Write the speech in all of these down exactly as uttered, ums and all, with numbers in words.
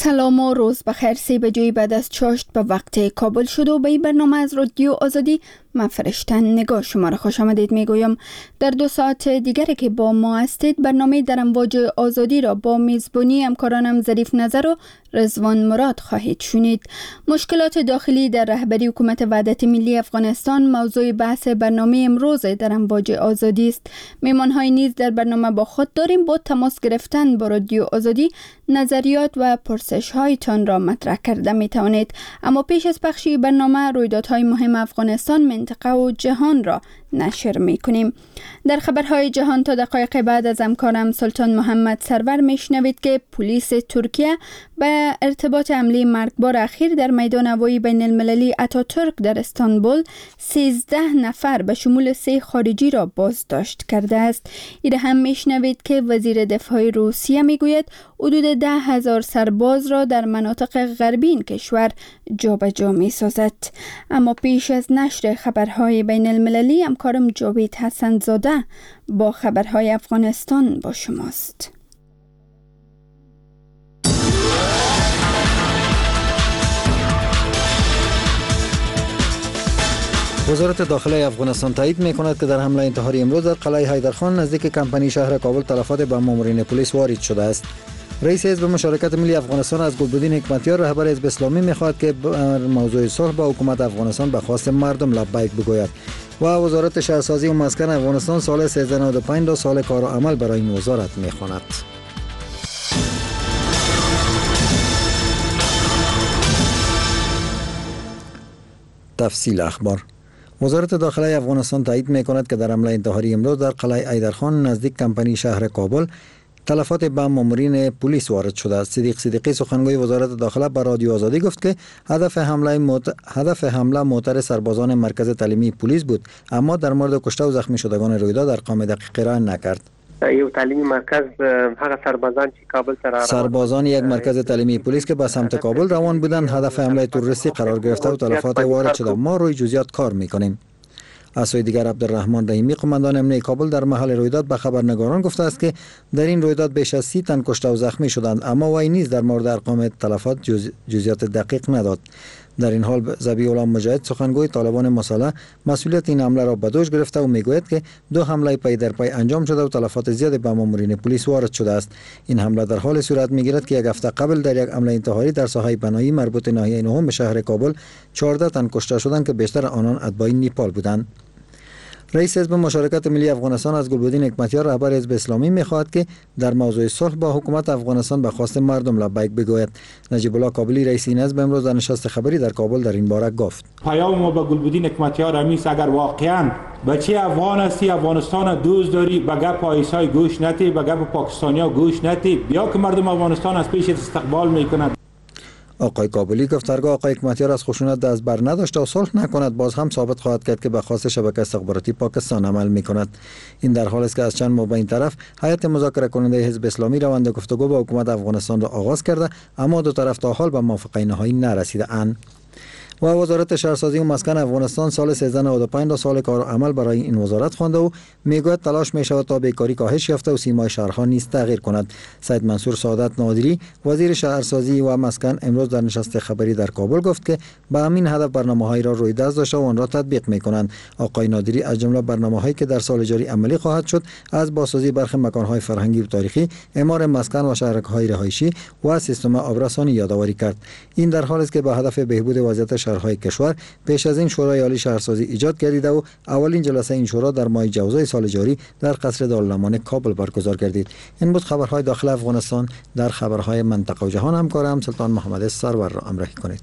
سلام و روز بخیر. سی بجوی بعد از چاشت به وقت کابل شد و به این برنامه از رادیو آزادی من فرشتن نگاه شما را خوش آمدید میگویم. در دو ساعت دیگری که با ما هستید برنامه در امواج آزادی را با میزبانی همکارانم ظریف نظر و رضوان مراد خواهید شنید. مشکلات داخلی در رهبری حکومت وحدت ملی افغانستان موضوع بحث برنامه امروز در امواج آزادی است. مهمان‌های نیز در برنامه با خود داریم. با تماس گرفتن با رادیو آزادی نظریات و پرسش‌هایتان را مطرح کرده می توانید. اما پیش از پخشی برنامه رویدادهای مهم افغانستان، منطقه و جهان را نشر می کنیم. در خبرهای جهان تا دقایق بعد از همکارم سلطان محمد سرور می شنوید که پلیس ترکیه به ارتباط حمله مرگبار اخیر در میدان هوایی بین المللی اتاتورک در استانبول سیزده نفر به شمول سه خارجی را بازداشت کرده است. این هم می شنوید که وزیر دفاع روسیه می گوید حدود ده هزار سرباز را در مناطق غربی این کشور جابجا می سازد. اما پیش از نشر خبرهای بین المللی همکارم جاوید حسن زاده با خبرهای افغانستان با شماست. وزارت داخله افغانستان تایید می‌کند که در حمله انتحاری امروز در قلعه حیدرخان نزدیک کمپانی شهر کابل تلفات به مامورین پلیس وارد شده است. رئیس حزب مشارکت ملی افغانستان از گلبدین حکمتیار رهبر حزب اسلامی می‌خواهد که بر موضوع صلح با حکومت افغانستان به خواست مردم لبیک بگوید و وزارت شهرسازی و مسکن افغانستان سال سیزده نود و پنج را سال کار و عمل برای این وزارت می‌خواند. تفصیل اخبار. وزارت داخله افغانستان تایید می‌کند که در حمله انتحاری امروز در قلعه حیدرخان نزدیک کمپانی شهر کابل تلفات به مامورین پلیس وارد شده است. صدیق صدیقی سخنگوی وزارت داخله به رادیو آزادی گفت که هدف حمله موت... هدف حمله موتر سربازان مرکز تعلیمی پلیس بود، اما در مورد کشته و زخمی شدگان رویداد ارقام دقیقی را نکرد. یو تعلیمی مرکز هغه سربازان چې کابل ته را سربازان یک مرکز تعلیمی پلیس که به سمت کابل روان بودند هدف حمله تروریستی قرار گرفته و تلفات وارد شده. ما روی جزئیات کار میکنیم. از سوی دیگر عبدالرحمن رحیمی قماندان امنیه کابل در محل رویداد به خبرنگاران گفته است که در این رویداد بیش از سی تن کشته و زخمی شدند، اما وی نیز در مورد ارقام تلفات جز... جزئیات دقیق نداد. در این حال ذبیح الله مجاهد سخنگوی طالبان مسلح مسئولیت این حمله را به دوش گرفته و میگوید که دو حمله پی در پی انجام شده و تلفات زیادی به مامورین پلیس وارد شده است. این حمله در حال صورت میگیرد که یک هفته قبل در یک حمله انتحاری در ساحه بنایی مربوط ناحیه نهم به شهر کابل چهارده تن کشته شدند که بیشتر آنان اتباع نیپال بودند. رئیس حزب مشارکت ملی افغانستان از گلبدین حکمتیار رهبر حزب اسلامی می‌خواهد که در موضوع صلح با حکومت افغانستان به خواست مردم لبیک بگوید. نجیب الله کابلی رئیس این حزب امروز در نشست خبری در کابل در این باره گفت: پیام ما به گلبدین حکمتیار همیست اگر واقعا بچه افغان هستی، افغانستان دوست داری، به گپ آیسای گوش نتی، به گپ پاکستانیا گوش نتی، بیا که مردم افغانستان از پیش استقبال میکنند. آقای کابلی گفت هرگاه آقای حکمتیار از خشونت دست بر نداشته و صلح نکند باز هم ثابت خواهد کرد که به خواست شبکه استخباراتی پاکستان عمل میکند. این در حالی است که از چند ماه به این طرف هیئت مذاکره کننده حزب اسلامی روند گفتگو با حکومت افغانستان را آغاز کرده، اما دو طرف تا حال به موافقه نهایی نرسیده اند. و وزارت شهرسازی و مسکن افغانستان سال سیزده نود و پنج را سال کار و عمل برای این وزارت خوانده و میگوید تلاش می شود تا بیکاری کاهش یافته و سیمای شهرها نیز تغییر کند. سید منصور سعادت نادری وزیر شهرسازی و مسکن امروز در نشست خبری در کابل گفت که به همین هدف برنامه‌های را روی دست داشته و آن را تطبیق می‌کنند. آقای نادری از جمله برنامه‌هایی که در سال جاری عملی خواهد شد از بازسازی برخی مکان‌های فرهنگی و تاریخی، اعمار مسکن و شهرک‌های رهایشی و سیستم آبرسانی یادآوری کرد. این در حالی است که به هدف بهبود وضعیت شهرهای کشور پیش از این شورای عالی شهرسازی ایجاد گردیده و اولین جلسه این شورا در ماه جوزای سال جاری در قصر دارالامان کابل برگزار گردید. این بود خبرهای داخل افغانستان. در خبرهای منطقه و جهان همکارم سلطان محمد سرور را همراهی کنید.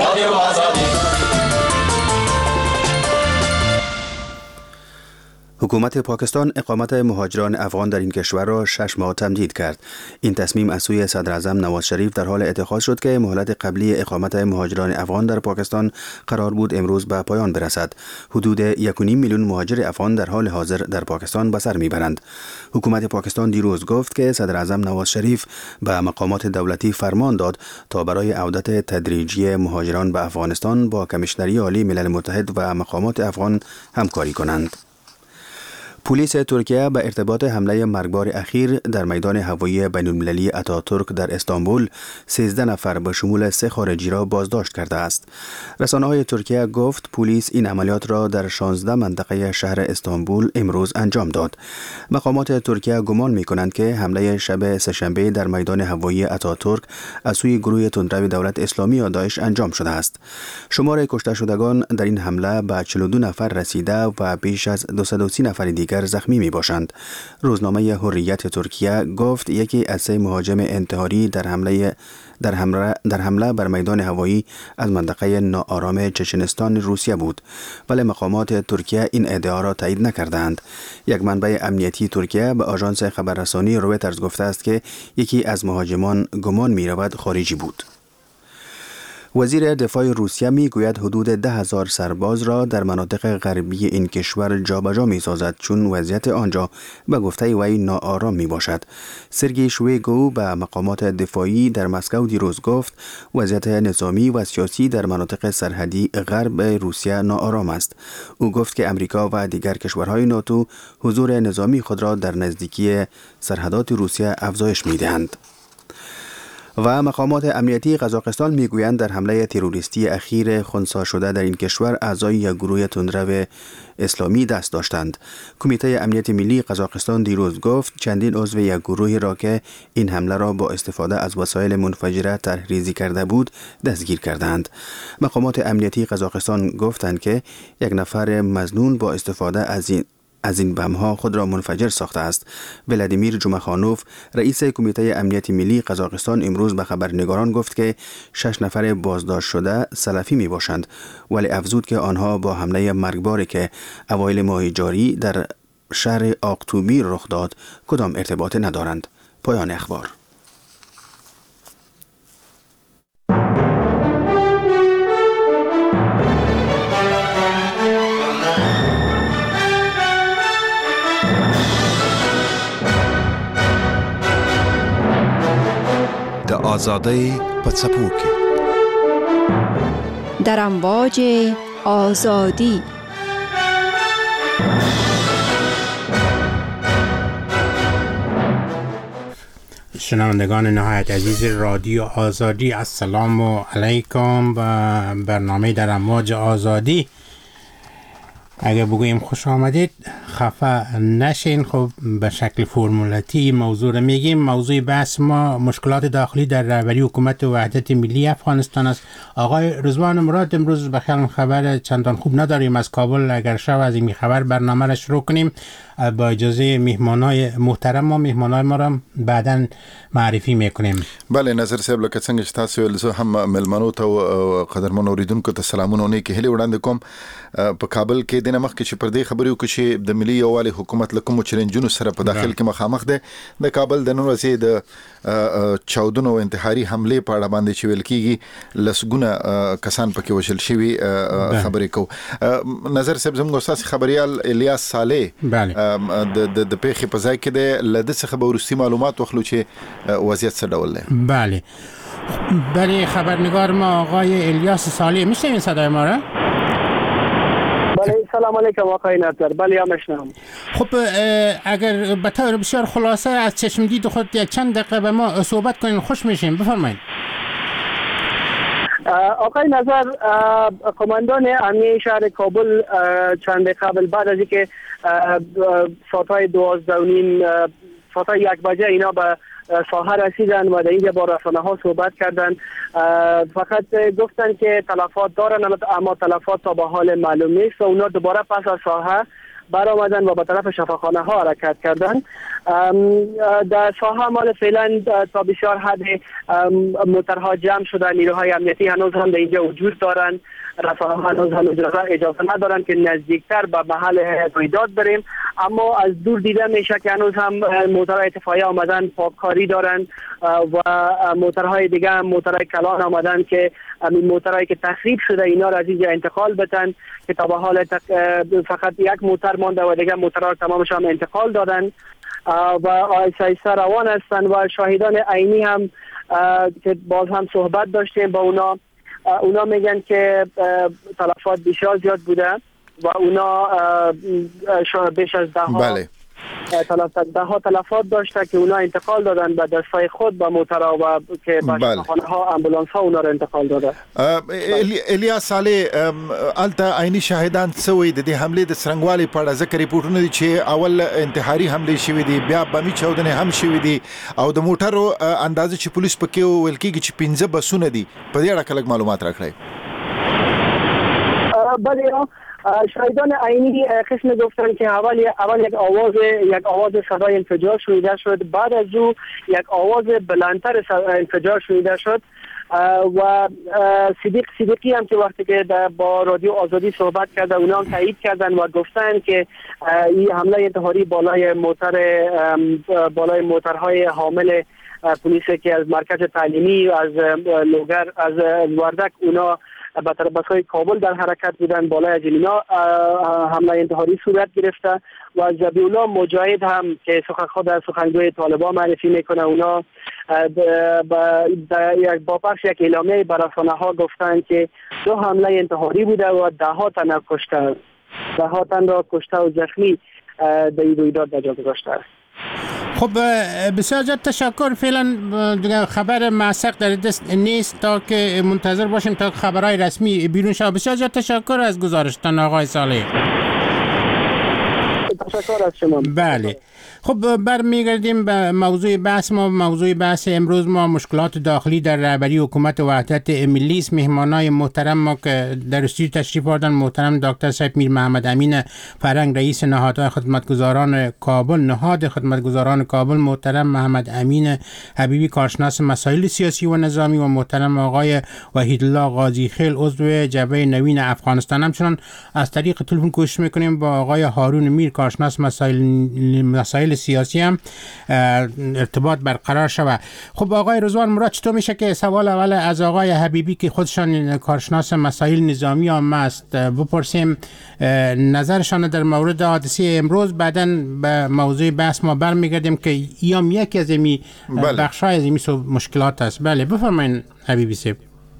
حکومت پاکستان اقامت مهاجران افغان در این کشور را شش ماه تمدید کرد. این تصمیم از سوی صدر اعظم نواز شریف در حال اتخاذ شد که مهلت قبلی اقامت مهاجران افغان در پاکستان قرار بود امروز به پایان برسد. حدود یک و نیم میلیون مهاجر افغان در حال حاضر در پاکستان به سر میبرند. حکومت پاکستان دیروز گفت که صدر اعظم نواز شریف به مقامات دولتی فرمان داد تا برای عودت تدریجی مهاجران به افغانستان با کمیشنری عالی ملل متحد و مقامات افغان همکاری کنند. پلیس ترکیه به ارتباط حمله مرگبار اخیر در میدان هوایی بین‌المللی اتاتورک در استانبول سیزده نفر به شمول سه خارجی را بازداشت کرده است. رسانه‌های ترکیه گفت پلیس این عملیات را در شانزده منطقه شهر استانبول امروز انجام داد. مقامات ترکیه گمان می‌کنند که حمله شب سه‌شنبه در میدان هوایی اتاتورک از سوی گروه تندرو دولت اسلامی یا داعش انجام شده است. شمار کشته شدگان در این حمله به چهل و دو نفر رسیده و بیش از دویست و سی نفر دیگر زخمی می باشند. روزنامه حریت ترکیه گفت یکی از سه مهاجم انتحاری در حمله در حمله در حمله بر میدان هوایی از منطقه ناآرام چچنستان روسیه بود، ولی مقامات ترکیه این ادعا را تایید نکردند. یک منبع امنیتی ترکیه به آژانس خبررسانی رویترز گفته است که یکی از مهاجمان گمان می رود خارجی بود. وزیر دفاع روسیه می گوید حدود ده هزار سرباز را در مناطق غربی این کشور جابجا می سازد چون وضعیت آنجا به گفته وی ناآرام می باشد. سرگئی شویگو به مقامات دفاعی در مسکو دیروز گفت وضعیت نظامی و سیاسی در مناطق سرحدی غرب روسیه ناآرام است. او گفت که امریکا و دیگر کشورهای ناتو حضور نظامی خود را در نزدیکی سرحدات روسیه افزایش می دهند. و مقامات امنیتی قزاقستان میگویند در حمله تروریستی اخیر خنثی شده در این کشور اعضای یک گروه تندرو اسلامی دست داشتند. کمیته امنیت ملی قزاقستان دیروز گفت چندین عضو یک گروهی را که این حمله را با استفاده از وسایل منفجره طرح‌ریزی کرده بود دستگیر کردند. مقامات امنیتی قزاقستان گفتند که یک نفر مظنون با استفاده از این از این بم‌ها خود را منفجر ساخته است. ولادیمیر جمخانوف رئیس کمیته امنیت ملی قزاقستان امروز به خبرنگاران گفت که شش نفر بازداشت شده سلفی می باشند، ولی افزود که آنها با حمله مرگباری که اوایل ماه جاری در شهر آقتوبی رخ داد کدام ارتباط ندارند. پایان اخبار. آزادی پڅپوکي در امواج آزادی. شنوندگان نهایت عزیز رادیو آزادی، السلام علیکم. و برنامه در امواج آزادی اگه بگوییم خوش آمدید خفه نشین. خب به شکل فرمولاتی موضوع رو میگیم. موضوع بحث ما مشکلات داخلی در رهبری حکومت وحدت ملی افغانستان است. آقای رضوان مراد امروز به خیال خبر چندان خوب نداریم از کابل. اگر شب از این خبر برنامه را شروع کنیم با اجازه میهمانای محترم ما میهمانای ما را بعداً معرفی میکنیم. بله نظر صاحب لکه څنګه چې تاسو ول زه هم ملمنو ته قدرمن اوریدونکو ته سلامونه نه کې هلي وړاندې کوم. په کابل کې د نمخ کې چې پر دې خبرې وکړي چې د ملي یووالي حکومت لکه چیلنجونو سره په داخل کې مخامخ ده. د کابل د نن ورځې د چاودنو انتحاري حمله په اړه باندې چې ویل کېږي لسګونه کسان پکې وشل شوي خبرې کو. نظر صاحب زموږ استاد خبريال الیاس صالح د د پیښې په ځای کې د لده څخه به ورستي معلومات واخلو چې وضعیت څه ډول دی. بله بله خبرنگار ما آقای الیاس صالح میشنوین صدای ما را؟ بله سلام علیکم آقای ناصر. بله یا مشنم. خب اگر به طور بسیار خلاصه از چشم دید خود یک چند دقیقه به ما صحبت کنین خوش میشیم. بفرمایید. آقای نظر قماندان امنیه شهر کابل چند قبل بعد از اینکه ساعتهای دوازده و نیم ساعتهای یک بجه اینا به ساحه رسیدن و در اینجا با رسانه ها صحبت کردن، فقط گفتن که تلفات دارن اما تلفات تا به حال معلوم نیست و اونا دوباره پس از ساحه برآمدن و به طرف شفاخانه ها حرکت کردن. در ساحه مال فعلا تا بسیار حد موترها جمع شدن، نیروهای امنیتی هنوز هم در اینجا وجود دارن، رسانه ها هنوز هم اجازه ندارن که نزدیکتر به محل رویداد بریم، اما از دور دیده میشه که هنوز هم موترهای اتفاقی آمدن پاککاری دارن و موترهای دیگه هم موترهای کلان آمدن که این موترهایی که تخریب شده اینا را از اینجا انتقال بدن که تا به حال فقط یک موتر مانده و دیگه موترها تمامش هم انتقال دادن و آیسته آیسته روان هستن و شاهدان عینی هم که باز هم صحبت داشتیم با اونا، اونا میگن که تلفات بسیار زیاد بوده و اونا بیش از ده ها بله ده ها تلفات داشته که اونا انتقال دادن به دستای خود به موترها و که به شفاخانه ها امبولانس ها اونا رو انتقال داده. الیاس علي الته عیني شاهدان سوي د دې حمله د سرنګوالي په اړه ذکر ریپورتونه دي چې اول انتحاري حمله شوې دي بیا بمي چودنه هم شوې دي او د موټرو اندازې چې پولیس پکې ویل کېږي چې پنځه بسونه دي په دې اړه کلک معلومات راکړئ. بله شاهدان عینی قسم گفتن که اول اول یک آواز یک آواز صدای انفجار شنیده شد، بعد از او یک آواز بلندتر انفجار شنیده شد و صدیق صدیقی هم که وقتی که با رادیو آزادی صحبت کرده اونا هم تایید کردن و گفتن که این حمله انتحاری بالای موتر بالای موترهای حامل پلیس که از مرکز تعلیمی از لوگر از وردک اونا به طرف های کابل در حرکت بودن، بالای از اینا حمله انتحاری صورت گرفته و ذبیحالله مجاهد هم که سخنخواه در سخنگوی طالبان معرفی میکنه اونا با پخش یک اعلامیه بر رسانه ها گفتن که دو حمله انتحاری بوده و ده ها تن کشته ده ها تن را کشته و زخمی در این رویداد در جا گذاشته است. خب بسیار زیاد تشکر. فعلا دیگه خبر معسق در دست نیست تا که منتظر باشیم تا خبرهای رسمی بیرون شود. بسیار زیاد تشکر از گزارشتان آقای صالح. تشکر از شما. بله خب برمیگردیم به موضوع بحث ما. موضوع بحث امروز ما مشکلات داخلی در رهبری حکومت وحدت ملی است. مهمانای محترم ما که در استودیو تشریف آوردن محترم دکتر صاحب میر محمد امین فرنگ رئیس نهادهای خدمتگزاران کابل، نهاد خدمتگزاران کابل، محترم محمد امین حبیبی کارشناس مسائل سیاسی و نظامی و محترم آقای وحیدالله قاضی خیل عضو جبهه نوین افغانستان. همچنان از طریق تلفن کوشش میکنیم با آقای هارون میر کارشناس مسائل مسائل سیاسی هم ارتباط برقرار شود. خب آقای رضوان مراد، چطور میشه که سوال اول از آقای حبیبی که خودشان کارشناس مسائل نظامی هم است بپرسیم نظرشان در مورد حادثه امروز، بعداً به موضوع بحث ما برمیگردیم که ایام یکی از این بخش‌های از این مشکلات است. بله بفرمایید حبیبی صاحب.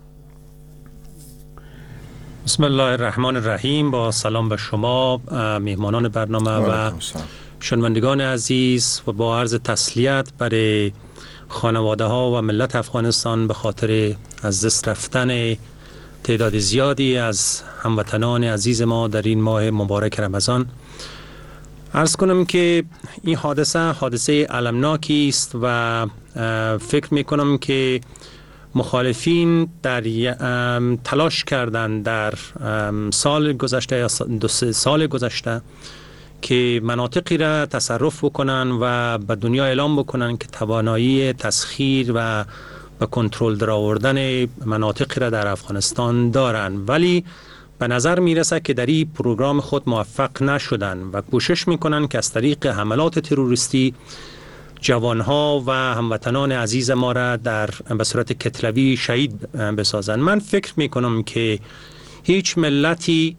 بسم الله الرحمن الرحیم. با سلام به شما مهمانان برنامه و شنوندگان عزیز و با عرض تسلیت برای خانواده ها و ملت افغانستان به خاطر از دست رفتن تعداد زیادی از هموطنان عزیز ما در این ماه مبارک رمضان. عرض کنم که این حادثه حادثه المناکی است و فکر می کنم که مخالفین در تلاش کردند در سال گذشته یا دو سه سال گذشته که مناطقی را تصرف بکنن و به دنیا اعلام بکنن که توانایی تسخیر و به کنترل در آوردن مناطقی را در افغانستان دارن، ولی به نظر میرسه که در این پروگرام خود موفق نشدن و کوشش میکنن که از طریق حملات تروریستی جوانها و هموطنان عزیز ما را در به صورت کتلوی شهید بسازن. من فکر میکنم که هیچ ملتی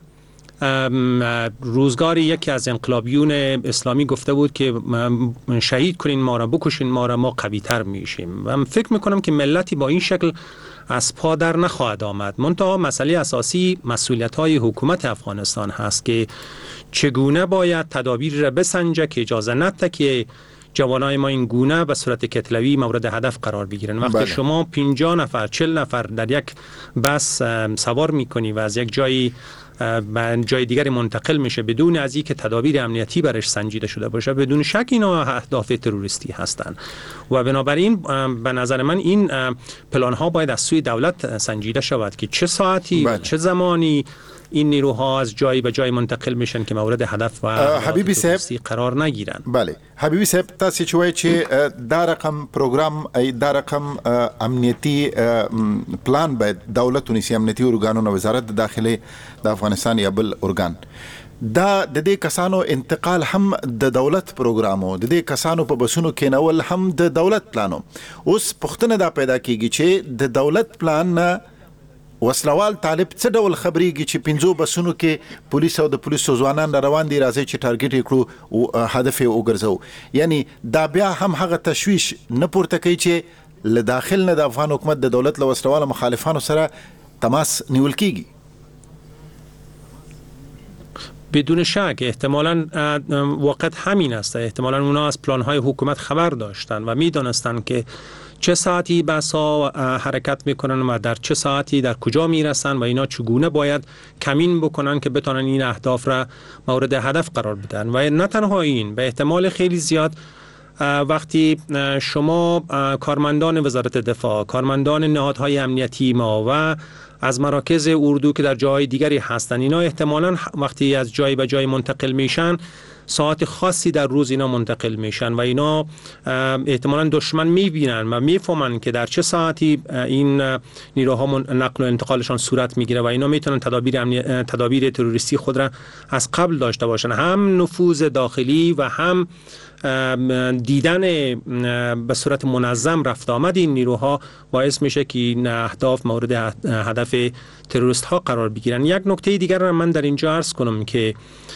روزگاری یکی از انقلابیون اسلامی گفته بود که شهید کنین ما را، بکشین ما را، ما قوی تر میشیم. و فکر میکنم که ملتی با این شکل از پا در نخواهد آمد. منتها مسئله اساسی مسئولیت های حکومت افغانستان هست که چگونه باید تدابیر را بسنجه که اجازه نده که جوانای ما این گونه به صورت کتلوی مورد هدف قرار بگیرن. وقتی بله. شما پنجاه نفر چهل نفر در یک بس سوار میکنی و از یک جایی به جای دیگری منتقل میشه بدون از اینکه تدابیر امنیتی برش سنجیده شده باشه، بدون شک اینا اهداف تروریستی هستند و بنابراین به نظر من این پلان ها باید از سوی دولت سنجیده شود که چه ساعتی بله. چه زمانی این نیروها از جایی به جای منتقل میشن که مورد هدف و حبیبی صاحب قرار نگیرن. بله حبیبی صاحب، تاسو چې وایي چې دا رقم پروګرام دا رقم امنیتی پلان باید دولت ونیسي، امنیتی ارګانونه، وزارت داخله د افغانستان یا بل ارګان، دا د دې کسانو انتقال هم د دولت پروګرامو، د دې کسانو په بسونو کېنول هم د دولت پلانو. اوس پوښتنه دا پیدا کیږي چې د دولت پلان نه وسلوال طالب څه ډول خبرېږي چې پنځو بسونو کې پولیس او د پولیسو ځوانان روان دي، راځي چې ټارګټ یې کړو او هدف یې وګرځو. یعنی دا بیا هم هغه تشویش نه پورته کوي چې له داخل نه د افغان حکومت د دولت له وسلوالو مخالفانو سره تماس نیول کیږي. بدون شک احتمالاً واقعیت همین است. احتمالاً اونا از پلان‌های حکومت خبر داشتن و می‌دانستند که چه ساعتی بسا حرکت میکنن و در چه ساعتی در کجا میرسن و اینا چگونه باید کمین بکنن که بتونن این اهداف را مورد هدف قرار بدن. و نه تنها این، به احتمال خیلی زیاد وقتی شما کارمندان وزارت دفاع، کارمندان نهادهای امنیتی ما و از مراکز اردو که در جای دیگری هستن، اینا احتمالاً وقتی از جای به جای منتقل میشن ساعت خاصی در روز اینا منتقل میشن و اینا احتمالاً دشمن میبینن و میفهمن که در چه ساعتی این نیروها نقل و انتقالشان صورت میگیره و اینا میتونن تدابیر امنی... تدابیر تروریستی خود را از قبل داشته باشن. هم نفوذ داخلی و هم دیدن به صورت منظم رفت آمد این نیروها باعث میشه که این اهداف مورد هدف تروریست ها قرار بگیرن. یک نکته دیگر را من در اینجا عرض کنم که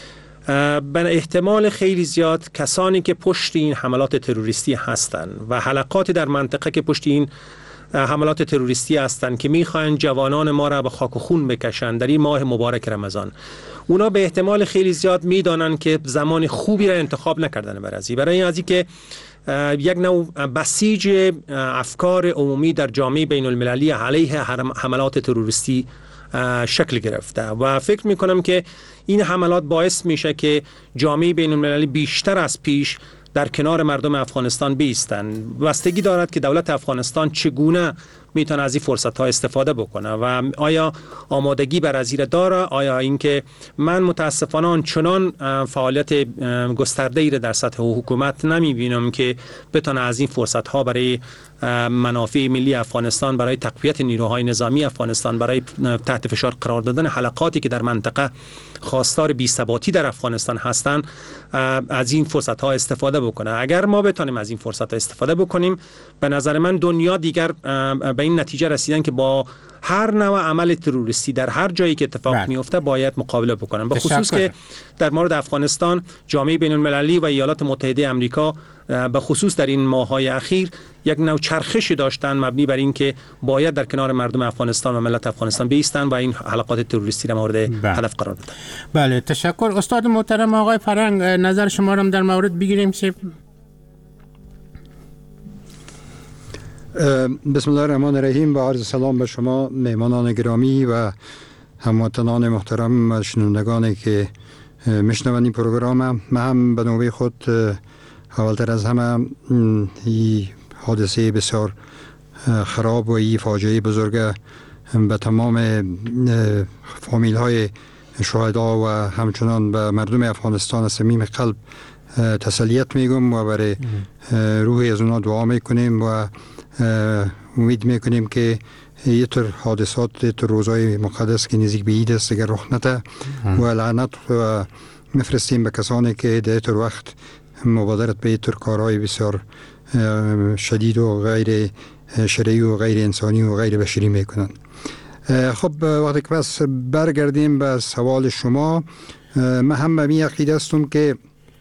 به احتمال خیلی زیاد کسانی که پشت این حملات تروریستی هستند و حلقات در منطقه که پشت این حملات تروریستی هستند که میخواهند جوانان ما را به خاک و خون بکشند در این ماه مبارک رمضان، اونا به احتمال خیلی زیاد میدانند که زمان خوبی را انتخاب نکردن برای برای از اینکه یک نوع بسیج افکار عمومی در جامعه بین المللی علیه حملات تروریستی شکل گرفته و فکر میکنم که این حملات باعث میشه که جامعه بین المللی بیشتر از پیش در کنار مردم افغانستان بیستن. بستگی دارد که دولت افغانستان چگونه میتونه از این فرصت ها استفاده بکنه و آیا آمادگی بر از داره، آیا اینکه من متاسفانه آنچنان فعالیت گسترده ای در سطح حکومت نمیبینم که بتونه از این فرصت ها برای منافع ملی افغانستان، برای تقویت نیروهای نظامی افغانستان، برای تحت فشار قرار دادن حلقاتی که در منطقه خواستار بی‌ثباتی در افغانستان هستند از این فرصت ها استفاده بکنه. اگر ما بتونیم از این فرصت ها استفاده بکنیم، به نظر من دنیا دیگر به این نتیجه رسیدن که با هر نوع عمل تروریستی در هر جایی که اتفاق میفته باید مقابله بکنن. به خصوص که در مورد افغانستان جامعه بین المللی و ایالات متحده آمریکا به خصوص در این ماه‌های اخیر یک نوع چرخشی داشتن مبنی بر این که باید در کنار مردم افغانستان و ملت افغانستان بایستن و این حلقات تروریستی را مورد هدف قرار بدن. بله، تشکر استاد محترم. آقای فرهنگ، نظر شما را در مورد بگیریم. بسم الله الرحمن الرحیم. با عرض سلام به شما مهمانان گرامی و هموطنان محترم و شنوندگانی که میشنوند این پروگرام. من هم به نوبه خود اولتر از همه این حادثه بسیار خراب و این فاجعه بزرگ به تمام فامیل های شهدا و همچنان به مردم افغانستان از صمیم قلب تسلیت میگم و برای روح از اونا دعا میکنیم و امید میکنیم که یه طور حادثات، یه طور روزای مقدس که نزدیک به عید است اگر رخ نده و لعنت و مفرستیم به کسانی که در طور وقت مبادرت به یه طور کارهای بسیار شدید و غیر شرعی و غیر انسانی و غیر بشری میکنن. خب وقتی که پس برگردیم به سوال شما، من هم به می عقیده هستم که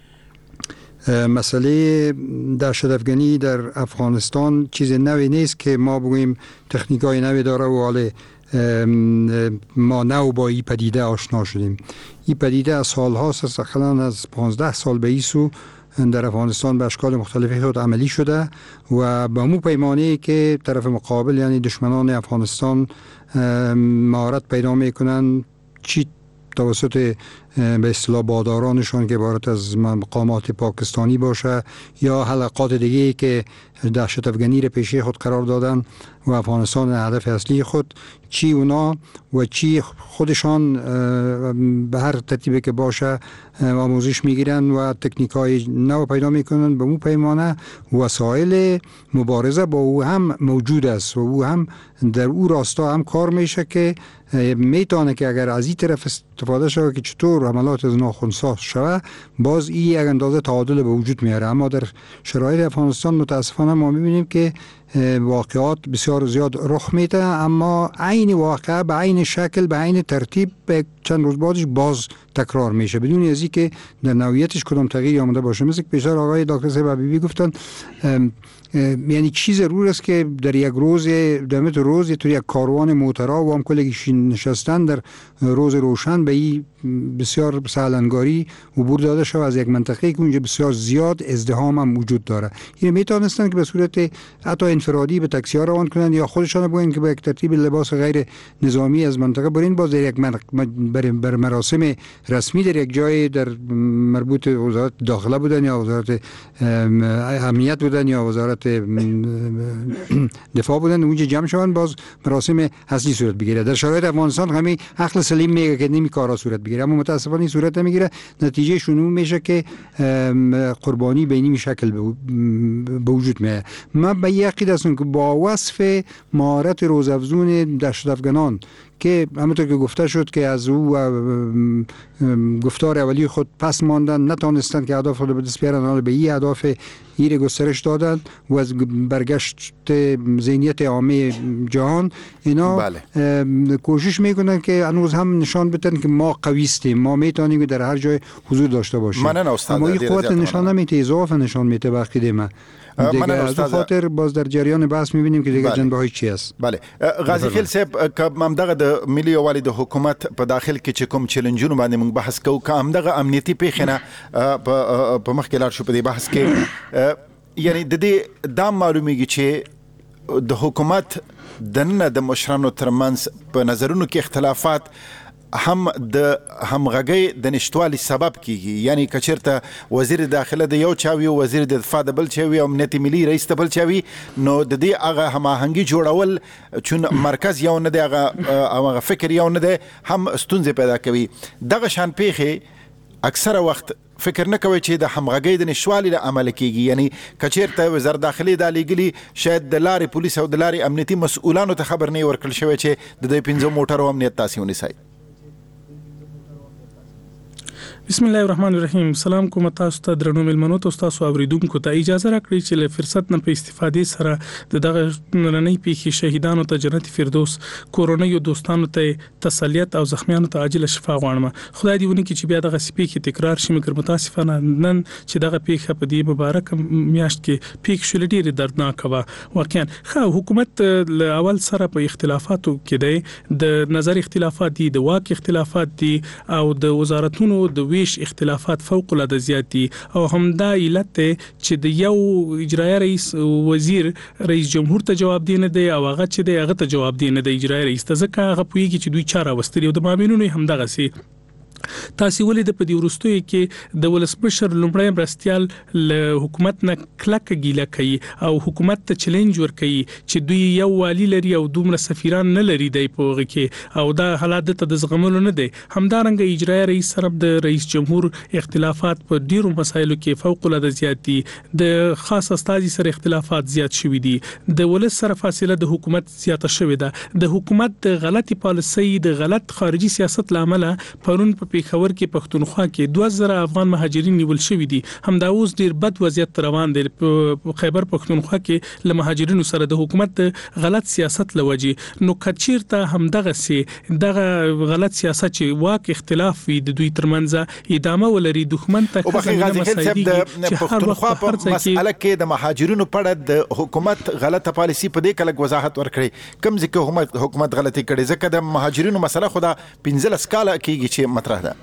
مسئله دهشت افغانی در افغانستان چیز نوی نیست که ما بگوییم تکنیکای نوی داره و حالا ما نو با این پدیده آشنا شدیم. این پدیده از سال هاست، استقلاً از پانزده سال به ایسو در افغانستان به اشکال مختلفی خود عملی شده و به مو پیمانه که طرف مقابل یعنی دشمنان افغانستان مهارت پیدا میکنن، چی توسط به اصطلاح بادارانشون که عبارت از مقامات پاکستانی باشه یا حلقات دیگه که دهشت افغانی را پیشه خود قرار دادن و افغانستان هدف اصلی خود، چی اونا و چی خودشان به هر ترتیبی که باشه آموزش میگیرن و تکنیکای نو پیدا میکنن. به مو پیمانه وسایل مبارزه با او هم موجود است و او هم در او راستا هم کار میشه که میتونه که اگر از این طرف استفاده شده که چطور عملات از ناخنسا شوه، باز این یک اندازه تعادل به وجود میاره. اما در شرایط افغانستان متاسفانه ما میبینیم که واقعات بسیار زیاد رخ میده، اما عین واقعه به عین شکل به عین ترتیب به چند روز بعدش باز تکرار میشه بدون از اینکه در نوعیتش کدام تغییری آمده باشه. مثل که پیشتر آقای دکتر صاحب حبیبی گفتن، یعنی چی ضرور است که در یک روز در مت روز تو یک کاروان موترا و هم کلگی نشستن در روز روشن به این بسیار سالنگاری عبور داده شود از یک منطقه که اونجا بسیار زیاد ازدحام هم وجود داره. این میتونستن که به صورت حتی انفرادی به تاکسی ها روان کنن یا خودشان بگن که به یک ترتیب لباس غیر نظامی از منطقه برین، باز در یک بر مراسم رسمی در یک جای در مربوط وزارت داخله بودن یا وزارت امنیت بودن یا وزارت دفاع بودن اونجا جمع شوند، باز مراسم اصلی صورت بگیره. در شرایط افغانستان همین عقل سلیم میگه که نمی کارا صورت بگیره، اما متاسفانه این صورت نمیگیره. نتیجه شنو میشه که قربانی به این شکل به وجود میاد. من به یقین هستم که با وصف مهارت روزافزون دشت افغانان که همونطور که گفته شد که از او گفتار اولی خود پس ماندن، نتونستند که اهداف خود به دست بیارن، حالا به این اهداف ایره گسترش دادن و از برگشت ذهنیت عامه جهان اینا بله. کوشش میکنن که هنوز هم نشان بدن که ما قویستیم، ما میتونیم که در هر جای حضور داشته باشیم، اما این قوت نشان نمیده، اضافه نشان میده به عقیده من. دیگه از اون خاطر باز در جریان بحث میبینیم که دیگه جنبه های چی است. بله غازی خیل صاحب، که همدغه د ملي یووالي د حکومت په داخل کې چې کوم چیلنجونه باندې موږ بحث کوو، که همدغه امنیتي پیښې په مخ کې لاړ شو په دې بحث کې، یعنی د دې دا معلومیږي چې د حکومت دننه د مشرانو ترمنځ په نظرونو کې اختلافات هم د همغږي د نشټوالي سبب کیږي. یعنی کچرته وزیر داخله د یو چاوي، وزیر د دفاع د بل چاوي، او امنیتي ملي رئیس د بل چاوي، نو د دې هغه هماهنګي جوړول چون مرکز یو نه دی، هغه هغه فکر یو نه دی، هم ستونزې پیدا کوي. دغه شان پیښې اکثره وخت فکر نه کوي چې د همغږي د نشوالي له عمل کیږي. یعنی کچیرته وزارت داخلي د لګلي شاید د لارې پولیس او د لارې امنیتي مسؤلانو ته خبر نه ورکړل شوی چې د دې پنځو موټرو امنیت تاسو ونیسئ. بسم الله الرحمن الرحیم. سلام کوم تاسو ته درنو ملمنو، تاسو اوریدونکو ته اجازه راکړئ چې له فرصت نه په استفادې سره د دغه نننۍ پیښې شهیدانو ته جنت فردوس، کورونیو دوستانو ته تسلیت او زخمیانو ته عاجله شفا غواړم. خدای دې ونی کې چې بیا دغه سپیکې تکرار شي، مګر متاسفانه نن چې دغه پیښه په دې مبارک میاشت کې پیښ شول ډېر دردناک و. واقعا خو حکومت له اول سره په اختلافاتو کې دی، د نظر اختلافات دي، د واک اختلافات دي، او د وزارتونو د ویش اختلافات فوق العاده زیات دي، او همدا علت چې د یو اجرایی رئیس وزیر رئیس جمهور ته جواب دی نه دی، او هغه چې دی هغه ته جواب دی نه دی اجرایی رئیس ته، ځکه هغه پوهیږي چې دوی چاره وستري او د مابینونو همدغه سي. تاسو ولې د پدې ورستوي کې د ولسمشر لومړی مرستيال له حکومت نه کلک ګیله کوي او حکومت ته چیلنج ور کوي چې دوی یو والی لري او دومره سفیران نه لري دی پوغه کې، او دا حالات ته د زغملو نه دی. همدارنګه اجرایی رئیس سره د رئیس جمهور اختلافات په ډیرو مسایلو کې فوق العاده زیات دي، د خاص استاذي سره اختلافات زیات شوي دي، د ولس سره فاصله د حکومت زیاته شوې ده، د حکومت د غلطي پالیسۍ د غلط خارجي سیاست لامل پرون په پیښور کې پښتونخوا کې دوه زره افغان مهاجرین نیول شوي دي. همدا اوس ډیر بد وضعیت روان دی په خیبر پښتونخوا کې له مهاجرینو سره د حکومت غلط سیاست لوجي. نو کچیرته همدغه سي دغه غلط سیاست چې واک اختلاف وي د دوی ترمنځ ادامه ولري، دښمن ته خزانه مسایدي د پښتونخوا په مسأله کې د مهاجرینو په اړه د حکومت غلطه پالیسی په دې کله وضاحت ورکړي، کوم ځکه حکومت حکومت غلطي کړي، ځکه د مهاجرینو مسله خدا پنځلس کاله کېږي چې مطرح ده.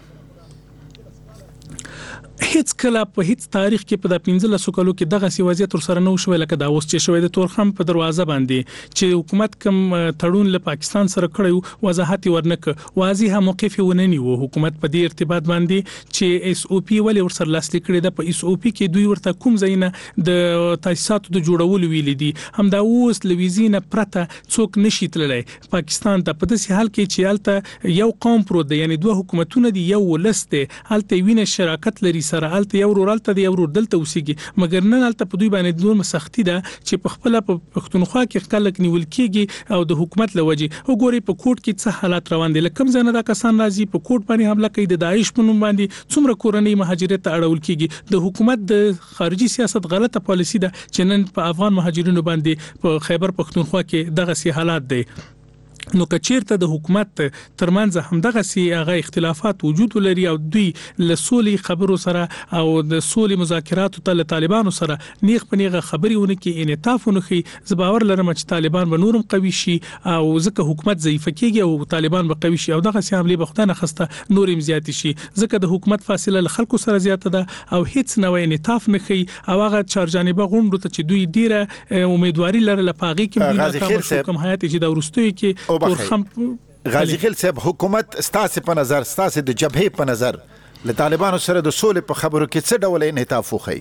هیڅ کله په هیڅ تاریخ کې په د پنځلس کلو کې دغه سی وضعیت سره نه وشو، لکه دا اوس چې شوی د تورخم په دروازه باندې چې حکومت کوم تړون له پاکستان سره کړی وضاحت ورنک واضحه موقف ونني وو حکومت په دې ارتباط باندې چې اس او پی ولې ورسره لاسلیک کړی د په اس او پی کې دوی ورته کوم ځایونه د تاسیساتو د جوړولو ویل دي. هم دا اوس لویزینه پرته څوک نشي تللی پاکستان ته، په داسې حال کې چې الته یو قوم پروت دی، یعنی دوه حکومتونه دي، یو ولست دی، الته وینه شراکت لري، سره الته یو ورالته دی یو ور دلته اوسېږي مګر نن الته په دوی باندې دوه سختي ده چې په خپل په پښتونخوا کې خلک نیول کېږي او د حکومت لوجي وګوري په کوټ کې څه حالات روان دي لکه ځنه دا کسان راځي په کوټ باندې حمله کوي د داعش په نوم باندې څومره کورنۍ مهاجرت ته اړول کېږي د حکومت د خارجي سیاست غلطه پالیسی ده چې نن په افغان مهاجرینو باندې په خیبر پښتونخوا کې دغه سي حالات دي نو کچیرته د حکومت ترمنځ همدغه سي هغه اختلافات وجود لري او دوی له سولې خبرو سره او د سولې مذاکراتو ته له طالبانو سره نیغ په نیغه خبرونه کې انعطافونه خي زباور لرم چې طالبان به نورم قوي شي او ځکه حکومت ضعیف کېږي او طالبان به قوي شي او دغه سي عملي بختانه خسته نورم زیات شي ځکه د حکومت فاصله له خلکو سره زیاته ده او هیڅ نوې انعطاف نه خي او هغه چارجانبه غونډو ته چې دوی ډیره امیدواري لرله پاغي کې کوم حیات چې د ورستوي کې غازی خیل صاحب حکومت ستاسو په نظر ستاسو د جبهه په نظر له طالبانو سره د سولې په خبرو کې څه ډول انعطاف وخی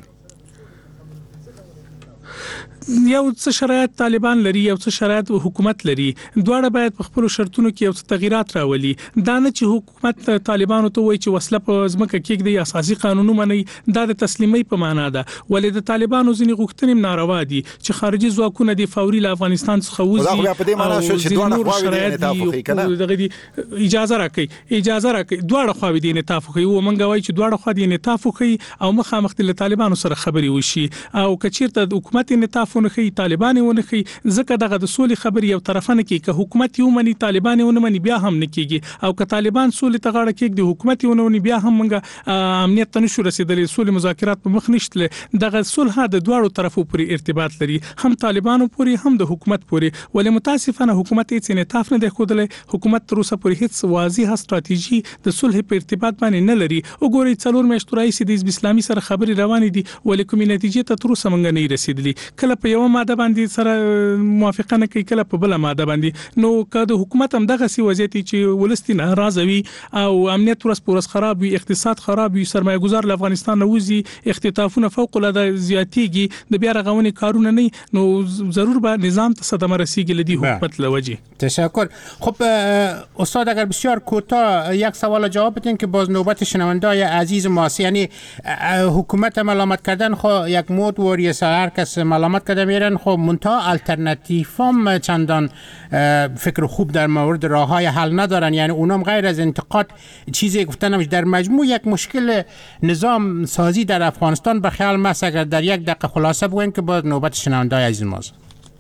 یو څه شرایط طالبان لري یو څه شرایط حکومت لري دواړه باید په خپل شرطونو کې یو څه تغیرات راولي دا نه چې حکومت طالبانو ته وایي چې وسله په ځمکه کې د اساسي قانونو مني دا د تسلیمي په معنا ده ولې د طالبانو ځینې غوښتنې ناروا دي چې خارجي ځواکونه د فوري له افغانستان څخه وځي دا په دې معنا شو چې دواړه خواوې د انعطاف وکړي کنه اجازه راکړي اجازه راکړي دواړه خواوې د انعطاف وکړي او مونږ وایي چې دواړه خواوې د انعطاف وکړي او مخامخ د طالبانو سره خبري وشي او کچیرته د حکومت انعطاف ونخي طالبان ونخي ځکه دغه د سولې خبري یو طرفانه کې که حکومت یو مني طالبان ونه مني بیا هم نکېږي او که طالبان سولې ته غاړه کېږي د حکومت یو نه بیا هم موږ امنیت ته نشو رسیدلې سولې مذاکرات په مخ نشته دغه صلح د دوړو طرفو پورې ارتباط لري هم طالبانو پورې هم د حکومت پورې ولې متاسفانه حکومت هیڅ انعطاف نه دی ښودلی حکومت تر اوسه پورې هیڅ واضحه ستراتیژي د صلح په ارتباط باندې نه لري وګورئ څلور میاشتې راځي د حزب اسلامي سره خبري روانې دي ولې کومې نتیجې ته تر اوسه موږ نه رسیدلی کله په یو ماده باندې سره موافقه نه کوي کله په بل ماده باندې نو که د حکومت هم دغه سی وضعیت چې ولستین راځوي او امنیت ورس پورس خراب وي اقتصاد خراب وي سرمایه گذار له افغانستان نوځي اختطافونه فوق العاده زیاتېږي د بیا رغونې کارونه نه نو ضرور به نظام ته صدمه رسیږي لدی حکومت لوجه. تشکر. خب استاد اگر بسیار کوتاه یک سوال جواب بدین که باز نوبت شنونده‌های عزیز ماست یعنی حکومت ملامت کردن خو یک مود و ریسه هر کس ملامت کرده میرن خب منتها الटरनेटिव چندان فکر خوب در مورد راههای حل ندارن یعنی اونم غیر از انتقاد چیزی گفتنمش در مجموع یک مشکل نظام سازی در افغانستان به خیال ماست اگر در یک دقیقه خلاصه بگوین که باز نوبت شنونده‌های عزیز ماست.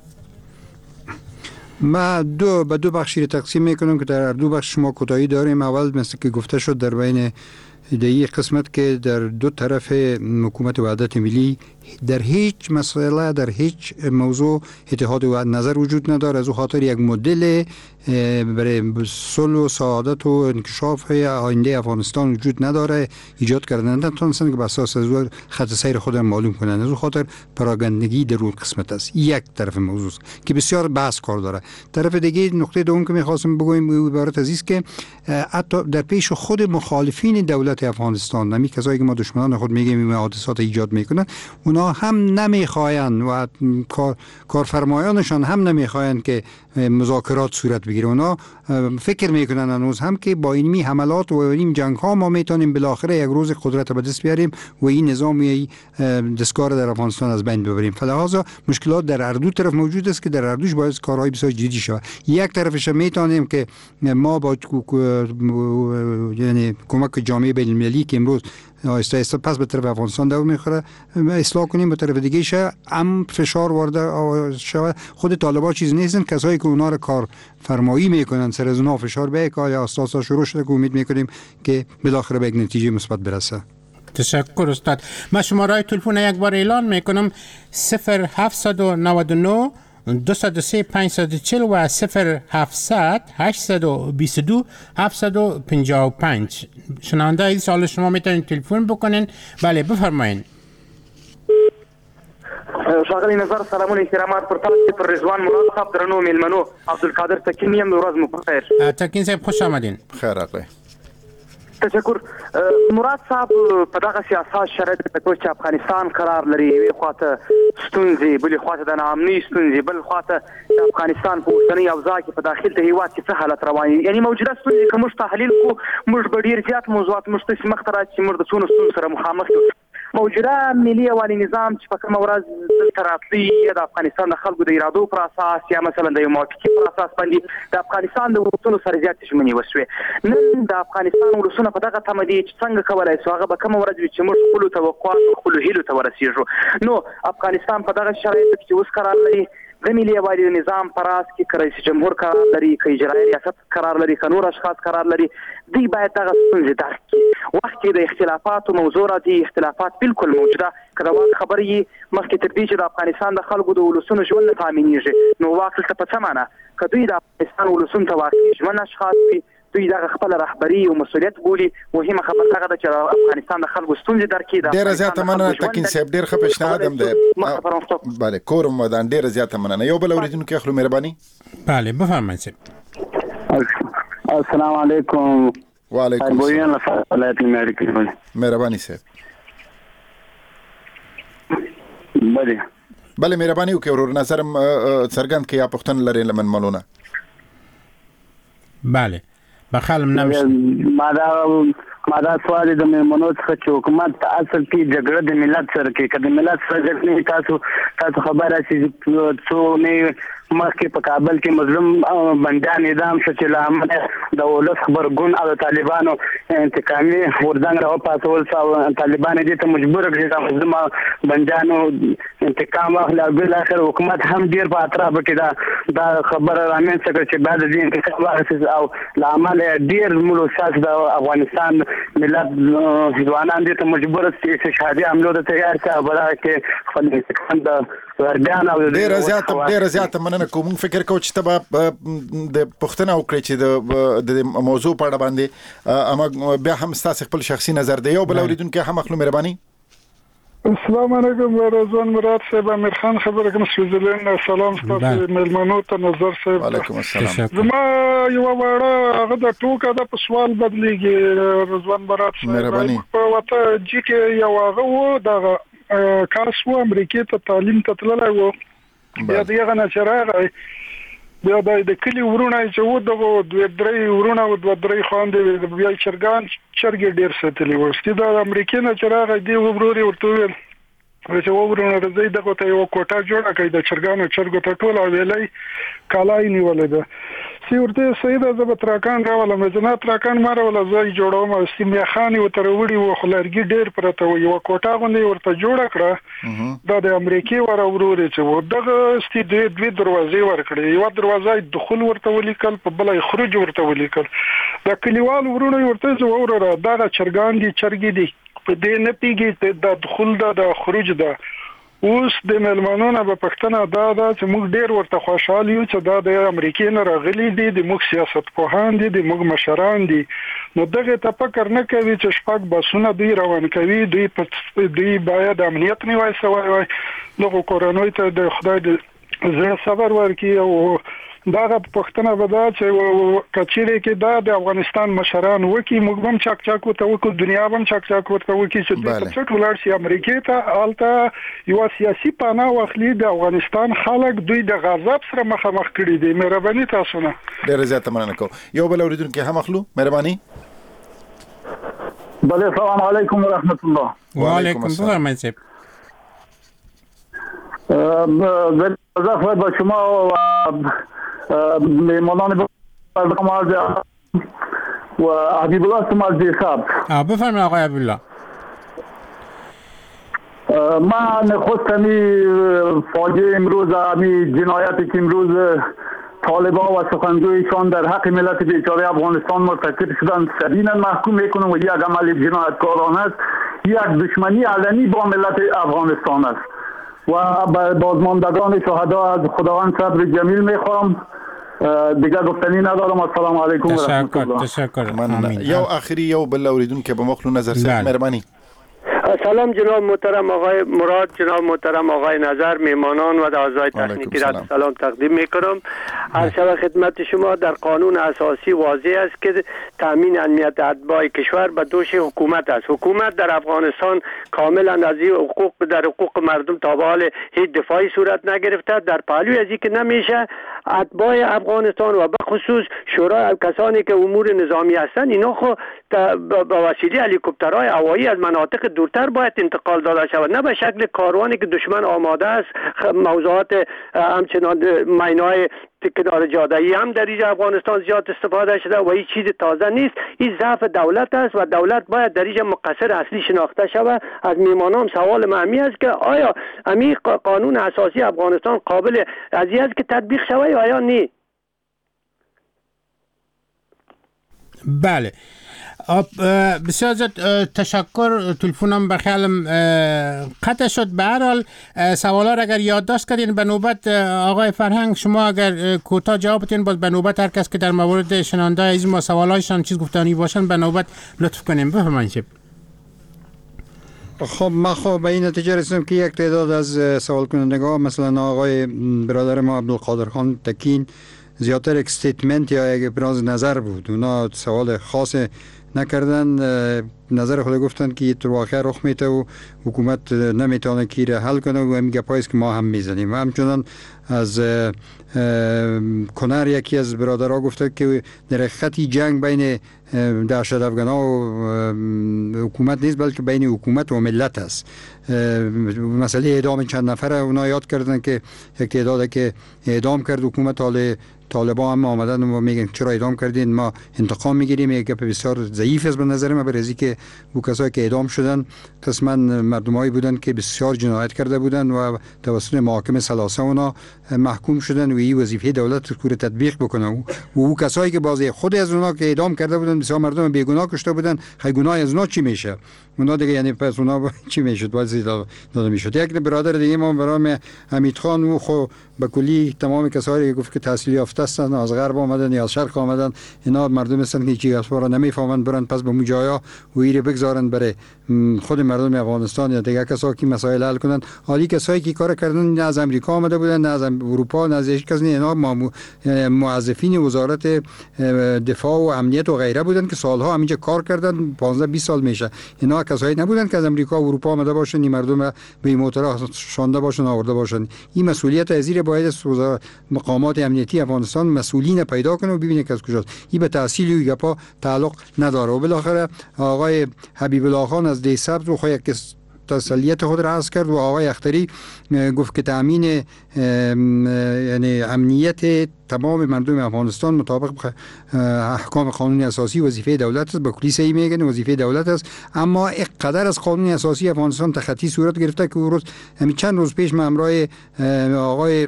ما دو به دو بخشی تقسیم میکنم که در دو بخش ما کوتاهی داریم. اول مثل که گفته شد در بین در یک قسمت که در دو طرف حکومت وحدت ملی در هیچ مسئله در هیچ موضوع اتحاد و نظر وجود نداره از او خاطر یک مدل برای صلح و سعادت و انکشاف آینده افغانستان وجود نداره ایجاد کردن نتونستن که بر اساس از خط سیر خودم معلوم کنن از او خاطر پراگندگی در اون قسمت است یک طرف موضوع که بسیار بحث کار داره. طرف دیگه نقطه دوم که می‌خواستم بگویم عبارت عزیز که حتی در پیش خود مخالفین دولت افغانستان نمی کسایی که ما دشمنان خود میگیم این حادثات ایجاد میکنن اونا هم نمیخواین و کار کارفرمایانشان هم نمیخواین که مذاکرات صورت بگیره. اونا فکر میکنن هنوز هم که با اینمی حملات و این جنگ ها ما میتونیم بالاخره یک روز قدرت به دست بیاریم و این نظام دستکار در افغانستان از بین ببریم. فلذا مشکلات در هر دو طرف موجود است که در هر دوش باید کارهای بسیار جدی شود. یک طرفش میتونیم که ما با یعنی کمک جامعه بین المللی که امروز آیسته آیسته پس به طرف افغانستان دو میخوره اصلاح کنیم به طرف دیگه شه هم فشار وارده شود. خود طالبان چیز نیستن کسایی که اونا رو کار فرمایی میکنن سر از اونا فشار بیاید یا اساسا شروع شده که امید میکنیم که بالاخره به یک نتیجه مثبت برسه. تشکر استاد. من شماره تلفن یک بار اعلان میکنم صفر هفتصد و نود و نه دویست و سه پانصد و چهل و صفر هفتصد هشتصد و بیست و دو هفتصد و پنجاه و پنج. شنونده این سوال شما میتونید تلفن بکنین. بله بفرمایید. ښاغلی نظر سلامونه احترامات پر تاسو پر رضوان مراد صاحب درنو میلمنو عبدالقادر تکین یم ورځ مو بخیر. تکین صاحب خوش آمدین. خیر راغلی. تشکر. مراد صاحب په دغه سیاست شرایط په توګه چې افغانستان قرار لري، یوې خواته ستونزې، بلې خواته د ناامنۍ ستونزې، بل خواته د افغانستان په اوسنۍ اوضاع کې په داخل د هیواد کې څه حالت روان دي. یعنې موجوده ستونزې که موږ تحلیل کړو، موږ به ډېر زیات موضوعات موږ ته مخ ته راشي چې موږ د څونو ستونزو سره مخامخ یو. موجوده ملي یووالي نظام چې په کومه ورځ دلته راتلی، یا د افغانستان د خلکو د ارادو پر اساس، یا مثلا د یو موافقې پر اساس باندې د افغانستان د ولسونو سره زیاتې ژمنې وشوې. نن د افغانستان ولسونه په دغه تمه دي چې څنګه کولی شو هغه به کومه ورځ وي چې موږ خپلو توقعاتو خپلو هیلو ته ورسېږو. نو افغانستان په دغه شرایطو کې چې اوس قرار لري، د ملي یووالي نظام پر اس کې که رئیس جمهور قرار لري، که اجرایي ریاست قرار لري، که نور اشخاص قرار لري، دوی باید دغه ستونزې درک کړي. وخت کې د اختلافاتو موضوع راځي، اختلافات بالکل موجوده. که د واک خبرې یې مخکې تر دې چې د افغانستان د خلکو د ولسونو ژوند نه تامینېږي، نو واک دلته په څه معنی؟ که دوی د افغانستان ولسونو ته واقعي ژمن اشخاص وي، دوی دغه خپل رهبري او مسؤلیت بولي. مهمه خبره هغه ده چې افغانستان د خلکو ستونزې درک کړي. ډېره زیاته مننه تکین صاحب، ډېر ښه پیشنهاد هم دی. بله کورم ودان، ډېره زیاته مننه. یو بل اورېدونکی اخلو، مهرباني. بله بفرمایئ صاحب. السلام علیکم. وعلیکم السلام. ولایت امریکا. مهرباني صاحب. بله بله مهرباني وکړئ، ورور نظرم څرګند کړئ یا پوښتنه لرئ له منملونه. بله بخالم نمیشه. ما دا ما دا سوال د میمونو څخه چې حکومت په اصل کې جګړه د ملت سره کوي. که د ملت سره جګړه تاسو تاسو خبره چې څو نه مخکې په کابل کې مظلوم بندیان اعدام شو چې له امله د ولس خبرګون او د طالبانو انتقامي غورځنګ راوپاڅول شو او طالبان دې ته مجبور کړي چې مظلوم بندیانو انتقام واخلي. او بالاخره حکومت هم ډېر په اطرافو کې دا دا خبره رامنځته کړه چې بعد دې انتقام واخیست او له امله ډېر ملو سیاست د افغانستان ملت ځوانان دې ته مجبور شي چې شهادي حملو ته تیار شي او بلکې کې خپل انتقام د ورګان او ډېر زیات ډېر زیات مننه کوم. فکر کوم چې تبا د پښتنه وکړي چې د موضوع په اړه باندې اما بیا هم تاسو خپل شخصي نظر دی. یو بل اوریدونکو هم اخلو، مهرباني. السلام علیکم. رضوان مراد صاحب، امیر خان خبره کوم، سویزرلند. سلام تاسو ملمنو ته نظر صاحب. وعلیکم السلام. زما یو وړه هغه د ټوکا د پسوال بدلیږي. رضوان مراد صاحب مهرباني. په وته چې کې یو هغه و د کاس و امریکای ته تعلیم ته تللی و، بیا دغه نه چرغه بیا د کلی ورونه چې و دغه دوه درې ورونه او دوه درې خواندې بیا چرګان چرګ ډیر ستلی و. ستې د امریکای نه چرغه دی وروري ورته چې ورونه راځي دغه ته یو کوټه جوړه کړي د چرګانو چرګو ته ټول ویلې کالای نیولې ده. سی ورته سیده زب تراکان راولم، زنه تراکان ماره ولا زای جوړوم. سیمه خان او تروړي و خلرګي ډیر پرته و، یو کوټه غونډه ورته جوړه کړه. دا د امریکای ور اوروري چې و دغه ستې د دوه دروازې ور کړې، یو دروازه دخول ورته ولیکل، په بلې خروج ورته ولیکل. دا کلیوال ورونه ورته زو وروره دا چرګان دي چرګي دي په دې نه پیږي د دخول د خروج ده. اوس د ملمنونو په پښتنه دا دا چې موږ ډیر ورته خوشاله یو چې دا د امریکای نه راغلي دي، د موږ سیاست پوهان دي، د موږ مشران دي. نو دغه ته فکر نه کوي چې شپږ بسونه دوی روان کوي، دوی په دوی باید امنیت نیوي سوای وای. نو کورونوي ته د خدای د زړه صبر ورکړي. او دا پښتنه ودا چې کچېره کې دا د افغانستان مشران وکي، موږ هم چاک چاک وته وکړو، دنیا هم چاک چاک وته وکي چې د څټ ولر شي امریکای ته الته یو سیاسي پانا واخلي. د افغانستان خلک دوی د غضب سره مخامخ کړي دي. مهرباني تاسو نه. ډېر زیات مننه کوم. یو بل اوریدونکو هم اخلو، مهرباني. بله السلام علیکم ورحمت الله. وعلیکم السلام. زخم با شما میمانان برنامه و حبیب الله سمازی صاحب. بفرمایید آقای حبیب الله. من خود کمی فاجعه امروز امی جنایتی که امروز طالبان و سخنگویشان در حق ملت بیچاره افغانستان مرتکب شدن شدیداً محکوم میکنم و یک عمل جنایتکارانه است، یک دشمنی علنی با ملت افغانستان است و بازماندگان شهدا از خداوند صبر جمیل میخوام. دیگه گفتنی ندارم. السلام علیکم و رحمت الله. تشکر. من یو آخری یو بل اوریدون که به مخلو نظر سید مهربانی. سلام جناب محترم آقای مراد، جناب محترم آقای نظر، میمانان و اعضای تکنیکی را سلام تقدیم میکنم. هر شب خدمت شما. در قانون اساسی واضح است که تامین امنیت اتباع کشور به دوش حکومت است. حکومت در افغانستان کاملا از این حقوق در حقوق مردم تا به حال هیچ دفاعی صورت نگرفته. در پهلوی از اینکه نمیشه اتباع افغانستان و به خصوص شورای کسانی که امور نظامی هستند اینا خو به وسیله هلیکوپترهای هوایی از مناطق دورتر باید انتقال داده شود، نه به شکل کاروانی که دشمن آماده است. موضوعات همچنان مینای کنار جاده‌ای هم در اینجا افغانستان زیاد استفاده شده و این چیز تازه نیست. این ضعف دولت است و دولت باید در اینجا مقصر اصلی شناخته شود. از میمانان سوال مهمی است که آیا همین قانون اساسی افغانستان قابل از این است که تطبیق شود یا نه؟ بله، بسیار زیاد تشکر. تلفنم به خیالم قطع شد. به هر حال سوالا را اگر یادداشت کردین به نوبت آقای فرهنگ شما اگر کوتاه جواب بدین، باز به نوبت هر کس که در مورد شنونده از ما سوالایشان چیز گفتنی باشن به نوبت لطف کنیم. بفرمایید. خب ما خب به این نتیجه رسیدم که یک تعداد از سوال کنندگان مثلا آقای برادر ما عبدالقادر خان تکین زیادتر یک استیتمنت یا یک ابراز نظر بود، اونا سوال خاص نکردن، نظر خود گفتن که تو واقعا رخ میته و حکومت نمیتونه کی را حل کنه و همین گپایی که ما هم میزنیم. و همچنان از کنر یکی از برادرها گفته که در خطی جنگ بین دهشت افغان‌ها و حکومت نیست بلکه بین حکومت و ملت است. مسئله اعدام چند نفر اونا یاد کردن که یک تعداد که اعدام کرد حکومت، حال طالبان هم آمدن و میگن چرا اعدام کردین، ما انتقام میگیریم. یک گپ بسیار ضعیف است به نظر من، برای که بو کسایی که اعدام شدن قسما مردمایی بودن که بسیار جنایت کرده بودن و توسط محاکم ثلاثه اونا محکوم شدن و این وظیفه دولت کور تطبیق بکنه. و او کسایی که بازی خود از اونا که اعدام کرده بودن بسیار مردم بیگناه کشته بودن، خیلی گناه از اونا چی میشه؟ اونا دیگه یعنی پس اونا چی میشد؟ بازی داده میشد. یک برادر دیگه ما برام حمید خان و خو به کلی تمام کسایی که گفت که تحصیل یافته هستن، از غرب آمدن یا از شرق آمدن، اینا مردم هستن که چیزی اصلا نمیفهمن، برن پس به مجایا و ایره بگذارن برای خود مردم افغانستان یا دیگه کسایی که مسائل حل کنن. حالی کسایی که کار کردن نه از امریکا آمده بودن، نه از اروپا، نه از هیچ کس، اینا موظفین وزارت دفاع و امنیت و غیره بودن که سالها همینجا کار کردن، پانزده بیست سال میشه. اینا کسایی نبودن که از امریکا و اروپا آمده باشن، این مردم به این موتورا شانده باشن آورده باشن. این مسئولیت ازیر باید مقامات امنیتی افغانستان مسئولین پیدا کنه و ببینه که از کجاست. این به تحصیل و گپا تعلق نداره. و بالاخره آقای حبیب الله خان از دی سبز و خو یک تسلیت خود را عرض کرد و آقای اختری گفت که تامین یعنی امنیت تمام مردم افغانستان مطابق احکام قانون اساسی وظیفه دولت است. به کلی صحیح میگن وظیفه دولت است، اما اقدر از قانون اساسی افغانستان تخطی صورت گرفته که روز همین چند روز پیش من همراه آقای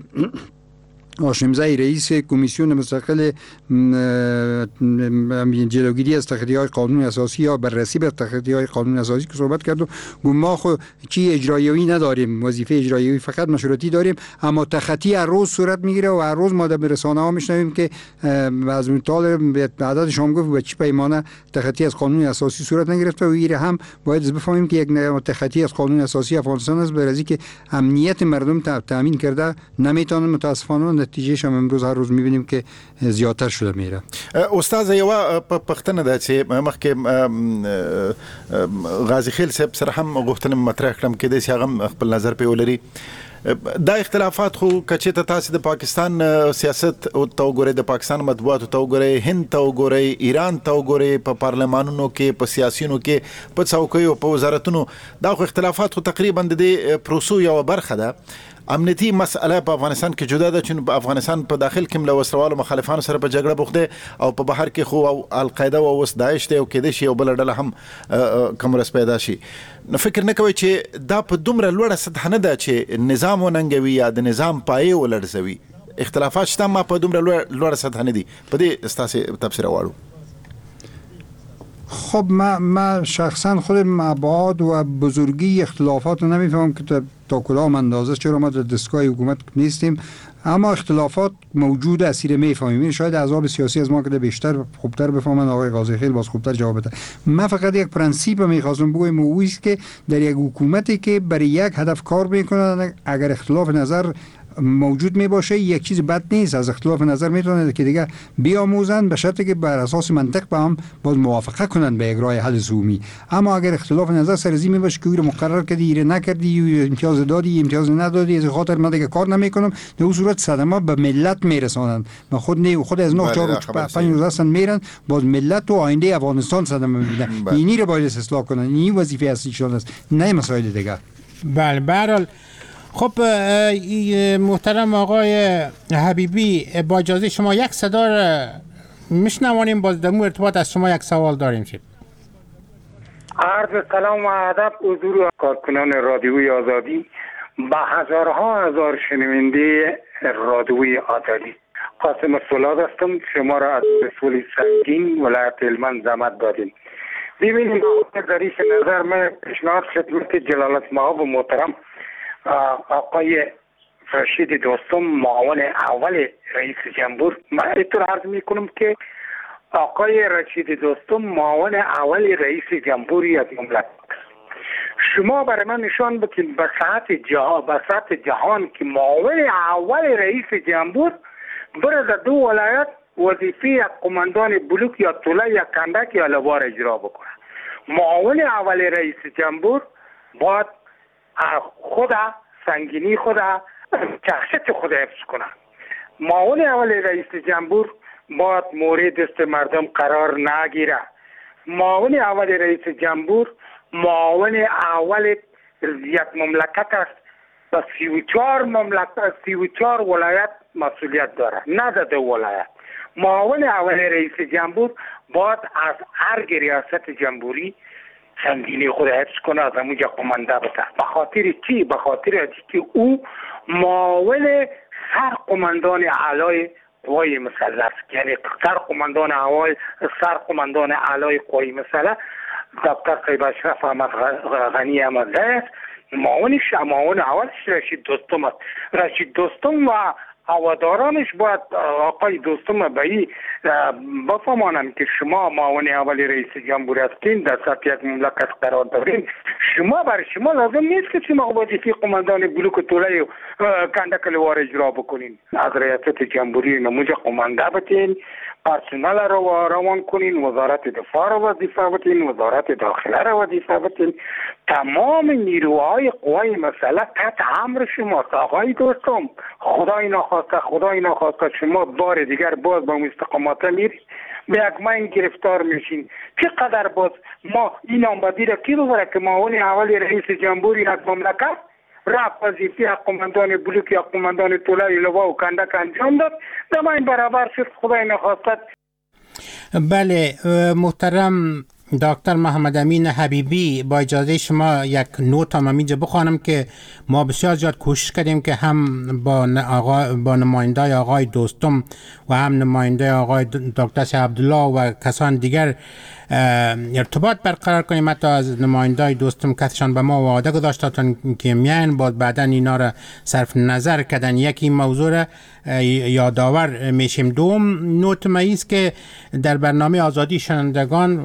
هاشمزی رئیس کمیسیون مستقل جلوگیری از تخطی‌های قانون اساسی یا بررسی بر تخطی‌های قانون اساسی که صحبت کرد و گفت ما خو چی اجرایی نداریم، وظیفه اجرایی فقط مشروطی داریم، اما تخطی هر روز صورت میگیره و هر روز ما در رسانه‌ها میشنویم که از طالب عدد شام گفت به چی پیمانه تخطی از قانون اساسی صورت نگرفته و ایره هم باید بفهمیم که یک تخطی از قانون اساسی افغانستان است، برای که امنیت مردم تامین کرده نمیتونه. متاسفانه نتیجهش هم امروز هر روز میبینیم که زیادتر شده میره. استاد یو پښتنه ده چې مخکې غازی خیل صاحب سره هم غوښتنه مطرح کړم کې د هغه خپل نظر په ولري. دا اختلافات خو کچې ته تاسو د پاکستان سیاست او توګوري، د پاکستان مطبوعات او توګوري، هند توګوري، ایران توګوري، په پارلمانونو کې، په سیاسيونو کې، په څوکۍ او په وزارتونو، دا خو اختلافات خو تقریبا د دې پروسو یو برخه ده. امنیتی مسئله په افغانستان کې جدا ده، چې په افغانستان په داخل کې له وسروالو مخالفانو سره په جګړه بوخته او په بهر کې خو او القاعده او وس داعش ته او کې د شی او بل ډله هم کوم رس پیدا شي. نو فکر نه کوي چې دا په دومره لوړه سطح نه ده چې نظام وننګوي یا د نظام پایې ولړزوي. اختلافات شته ما په دومره لوړه سطح نه دي. په دې استاسه تفسیر واړو. خب ما ما شخصا خود مبعد و بزرگی اختلافات رو نمیفهمم که تا کدام اندازه، چرا ما در دستگاه حکومت نیستیم اما اختلافات موجود است، میفهمیم. شاید احزاب سیاسی از ما که بیشتر خوبتر بفهمن. آقای قاضی خیل باز خوبتر جواب بده. من فقط یک پرنسیپ میخواستم بگم، او است که در یک حکومتی که برای یک هدف کار میکنه، اگر اختلاف نظر موجود می باشه یک چیز بد نیست. از اختلاف نظر میتونه که دیگه بیاموزن، به شرطی که بر اساس منطق با هم باز موافقه کنن به یک راه حل عمومی. اما اگر اختلاف نظر سرزی می باشه که او رو مقرر کردی، ایره نکردی، امتیاز دادی، امتیاز ندادی، از خاطر من دیگه کار نمیکنم، در اون صورت صدمه به ملت میرسانن. من خود نه خود از نه چهار پنج روز هستن میرن، باز ملت و آینده افغانستان صدمه میبینن. اینی رو باید اصلاح کنن. این وظیفه اصلیشون است، نه مسائل دیگه. بله برحال. خب محترم آقای حبیبی، با اجازه شما یک صدا را میشنوانیم، باز در مورد ارتباط از شما یک سوال داریم. شد عرض سلام و ادب حضور کارکنان رادیوی آزادی، با هزارها هزار شنونده رادیوی آزادی. قاسم فولاد هستم، شما را از رسول سنگین ولایت هلمند زحمت دادیم. ببینیم ظریف نظر من پیشنهاد خدمت جلالت مآب و محترم آقای رشید دوستم، معاون اول رئیس جمهور، من اینطور عرض میکنم که آقای رشید دوستم معاون اول رئیس جمهوری از مملکت، شما برای من نشان بدین به سطح جهان به سطح جهان که معاون اول رئیس جمهور بره در دو ولایت وظیفه یک قماندان بلوک یا طوله یا کندک یا لوار اجرا بکنه. معاون اول رئیس جمهور باید خود سنگینی خود شخصیت خود حفظ کنه. معاون اول رئیس جمهور باید مورد دست مردم قرار نگیره. معاون اول رئیس جمهور معاون اول یک مملکت است و سی و چهار مملکت سی و چهار ولایت مسئولیت داره، نه در دو ولایت. معاون اول رئیس جمهور باید از هر ریاست جمهوری سنگینی خود حفظ کنه، از همونجا قمانده بده. به خاطر چی؟ به خاطر که او معاون سر قماندان اعلای قوای مسلح، یعنی سر قماندان اول سر قماندان اعلای قوای مسلح دکتر طیب اشرف احمد غنی احمدزی است. معاونش معاون اولش رشید دوستم است. رشید دوستم و هوادارانش باید آقای دوستم بایی بفهمانند که شما معاون اول رئیس جمهوری هستین، در سطح یک مملکت قرار دارین. شما برای شما لازم نیست که شما وظیفه قماندان بلوک طوله و کندک لوار اجرا بکنین. از ریاست جمهوری نموجه قمانده بتین، پرسنل را روان کنین، وزارت دفاع را وظیفه بتین، وزارت داخله را وظیفه بتین. تمام نیروهای قوای مسلح تحت امر شما. آقای دوستم، خدای نخواسته خدای نخواسته شما بار دیگر باز با مستقامات میرید، به یک من گرفتار میشین. چقدر باز ما این آمدی را کی ببره که معاون اول رئیس جمهوری از مملکت رفت وظیفه قماندان بلوک یا قماندان طوله لوا و کندک انجام داد، در این برابر شد خدای نخواسته. بله محترم دکتر محمد امین حبیبی، با اجازه شما یک نوت هم اینجا بخوانم که ما بسیار زیاد کوشش کردیم که هم با آقا با نماینده آقای دوستم و هم نماینده آقای دکتر عبدالله و کسان دیگر ارتباط برقرار کنیم. حتی از نماینده دوستم کسشان به ما وعده گذاشتن که میان بعد بعدن اینا را صرف نظر کردن. یکی موضوع را یادآور میشیم. دوم نوت ماییست که در برنامه آزادی شنوندگان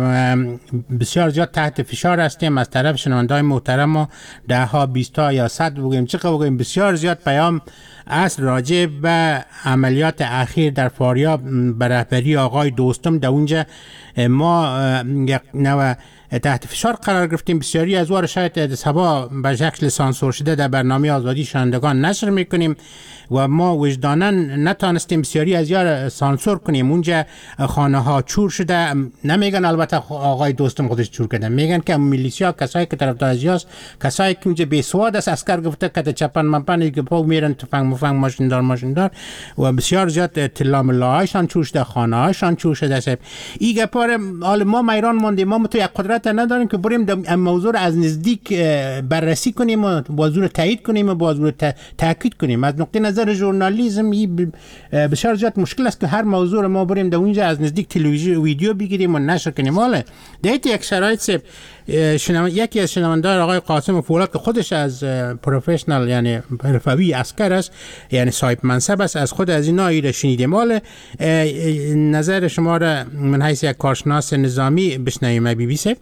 بسیار زیاد تحت فشار هستیم از طرف شنونده‌های محترم و ده ها بیست ها یا صد بگویم چقدر بگویم بسیار زیاد پیام است راجع به عملیات اخیر در فاریاب به رهبری آقای دوستم. در اونجا ما یک نوع تحت فشار قرار گرفتیم. بسیاری از وار شاید سبا به شکل سانسور شده در برنامه آزادی شنوندگان نشر میکنیم و ما وجدانا نتانستیم بسیاری از یار سانسور کنیم. اونجا خانه ها چور شده، نمیگن البته آقای دوستم خودش چور کرده، میگن که میلیشیا کسایی که طرفدار ازیاست، کسایی که اونجا بی سواد است، اسکر گفته که چپن منپن که پا میرن تفنگ مفنگ ماشین دار ماشین دار و بسیار زیاد تلا ملاهایشان چور شده، خانه هاشان چور شده. است این گپار حال ما میران موندیم. ما تو یک قدرت جرأت نداریم که بریم در موضوع از نزدیک بررسی کنیم و موضوع تایید کنیم و موضوع تاکید کنیم. از نقطه نظر ژورنالیسم بسیار زیاد مشکل است که هر موضوع ما بریم در اونجا از نزدیک تلویزیون ویدیو بگیریم و نشر کنیم. حالا در یک شرایط یکی از شنوندگان آقای قاسم فولاد که خودش از پروفشنال یعنی حرفه‌ای عسکر است، یعنی صاحب منصب است، از خود از اینا ایره شنیدیم. مال نظر شما را من حیث یک کارشناس نظامی بشنویم. بی بی سی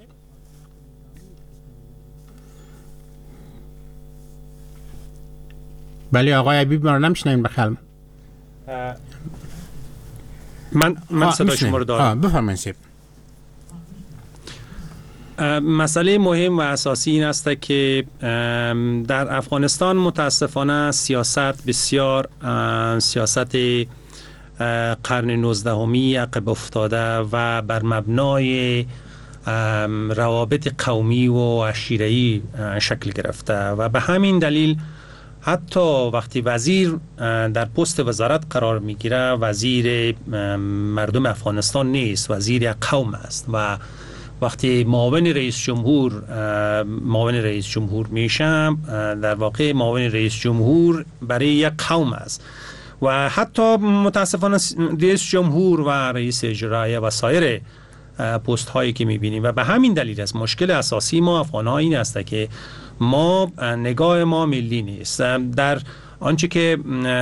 بله آقای حبیب ما را نمیشنویم بخلم. من من صدا شما رو دارم. بفرمایید. مسئله مهم و اساسی این است که در افغانستان متاسفانه سیاست بسیار سیاست قرن نوزدهمی عقب افتاده و بر مبنای روابط قومی و عشیره‌ای شکل گرفته و به همین دلیل حتی وقتی وزیر در پست وزارت قرار میگیره وزیر مردم افغانستان نیست، وزیر یک قوم است و وقتی معاون رئیس جمهور معاون رئیس جمهور میشم در واقع معاون رئیس جمهور برای یک قوم است و حتی متاسفانه رئیس جمهور و رئیس اجرایی و سایر پست هایی که میبینیم و به همین دلیل است مشکل اساسی ما افغان ها این است که ما نگاه ما ملی نیست. در آنچه که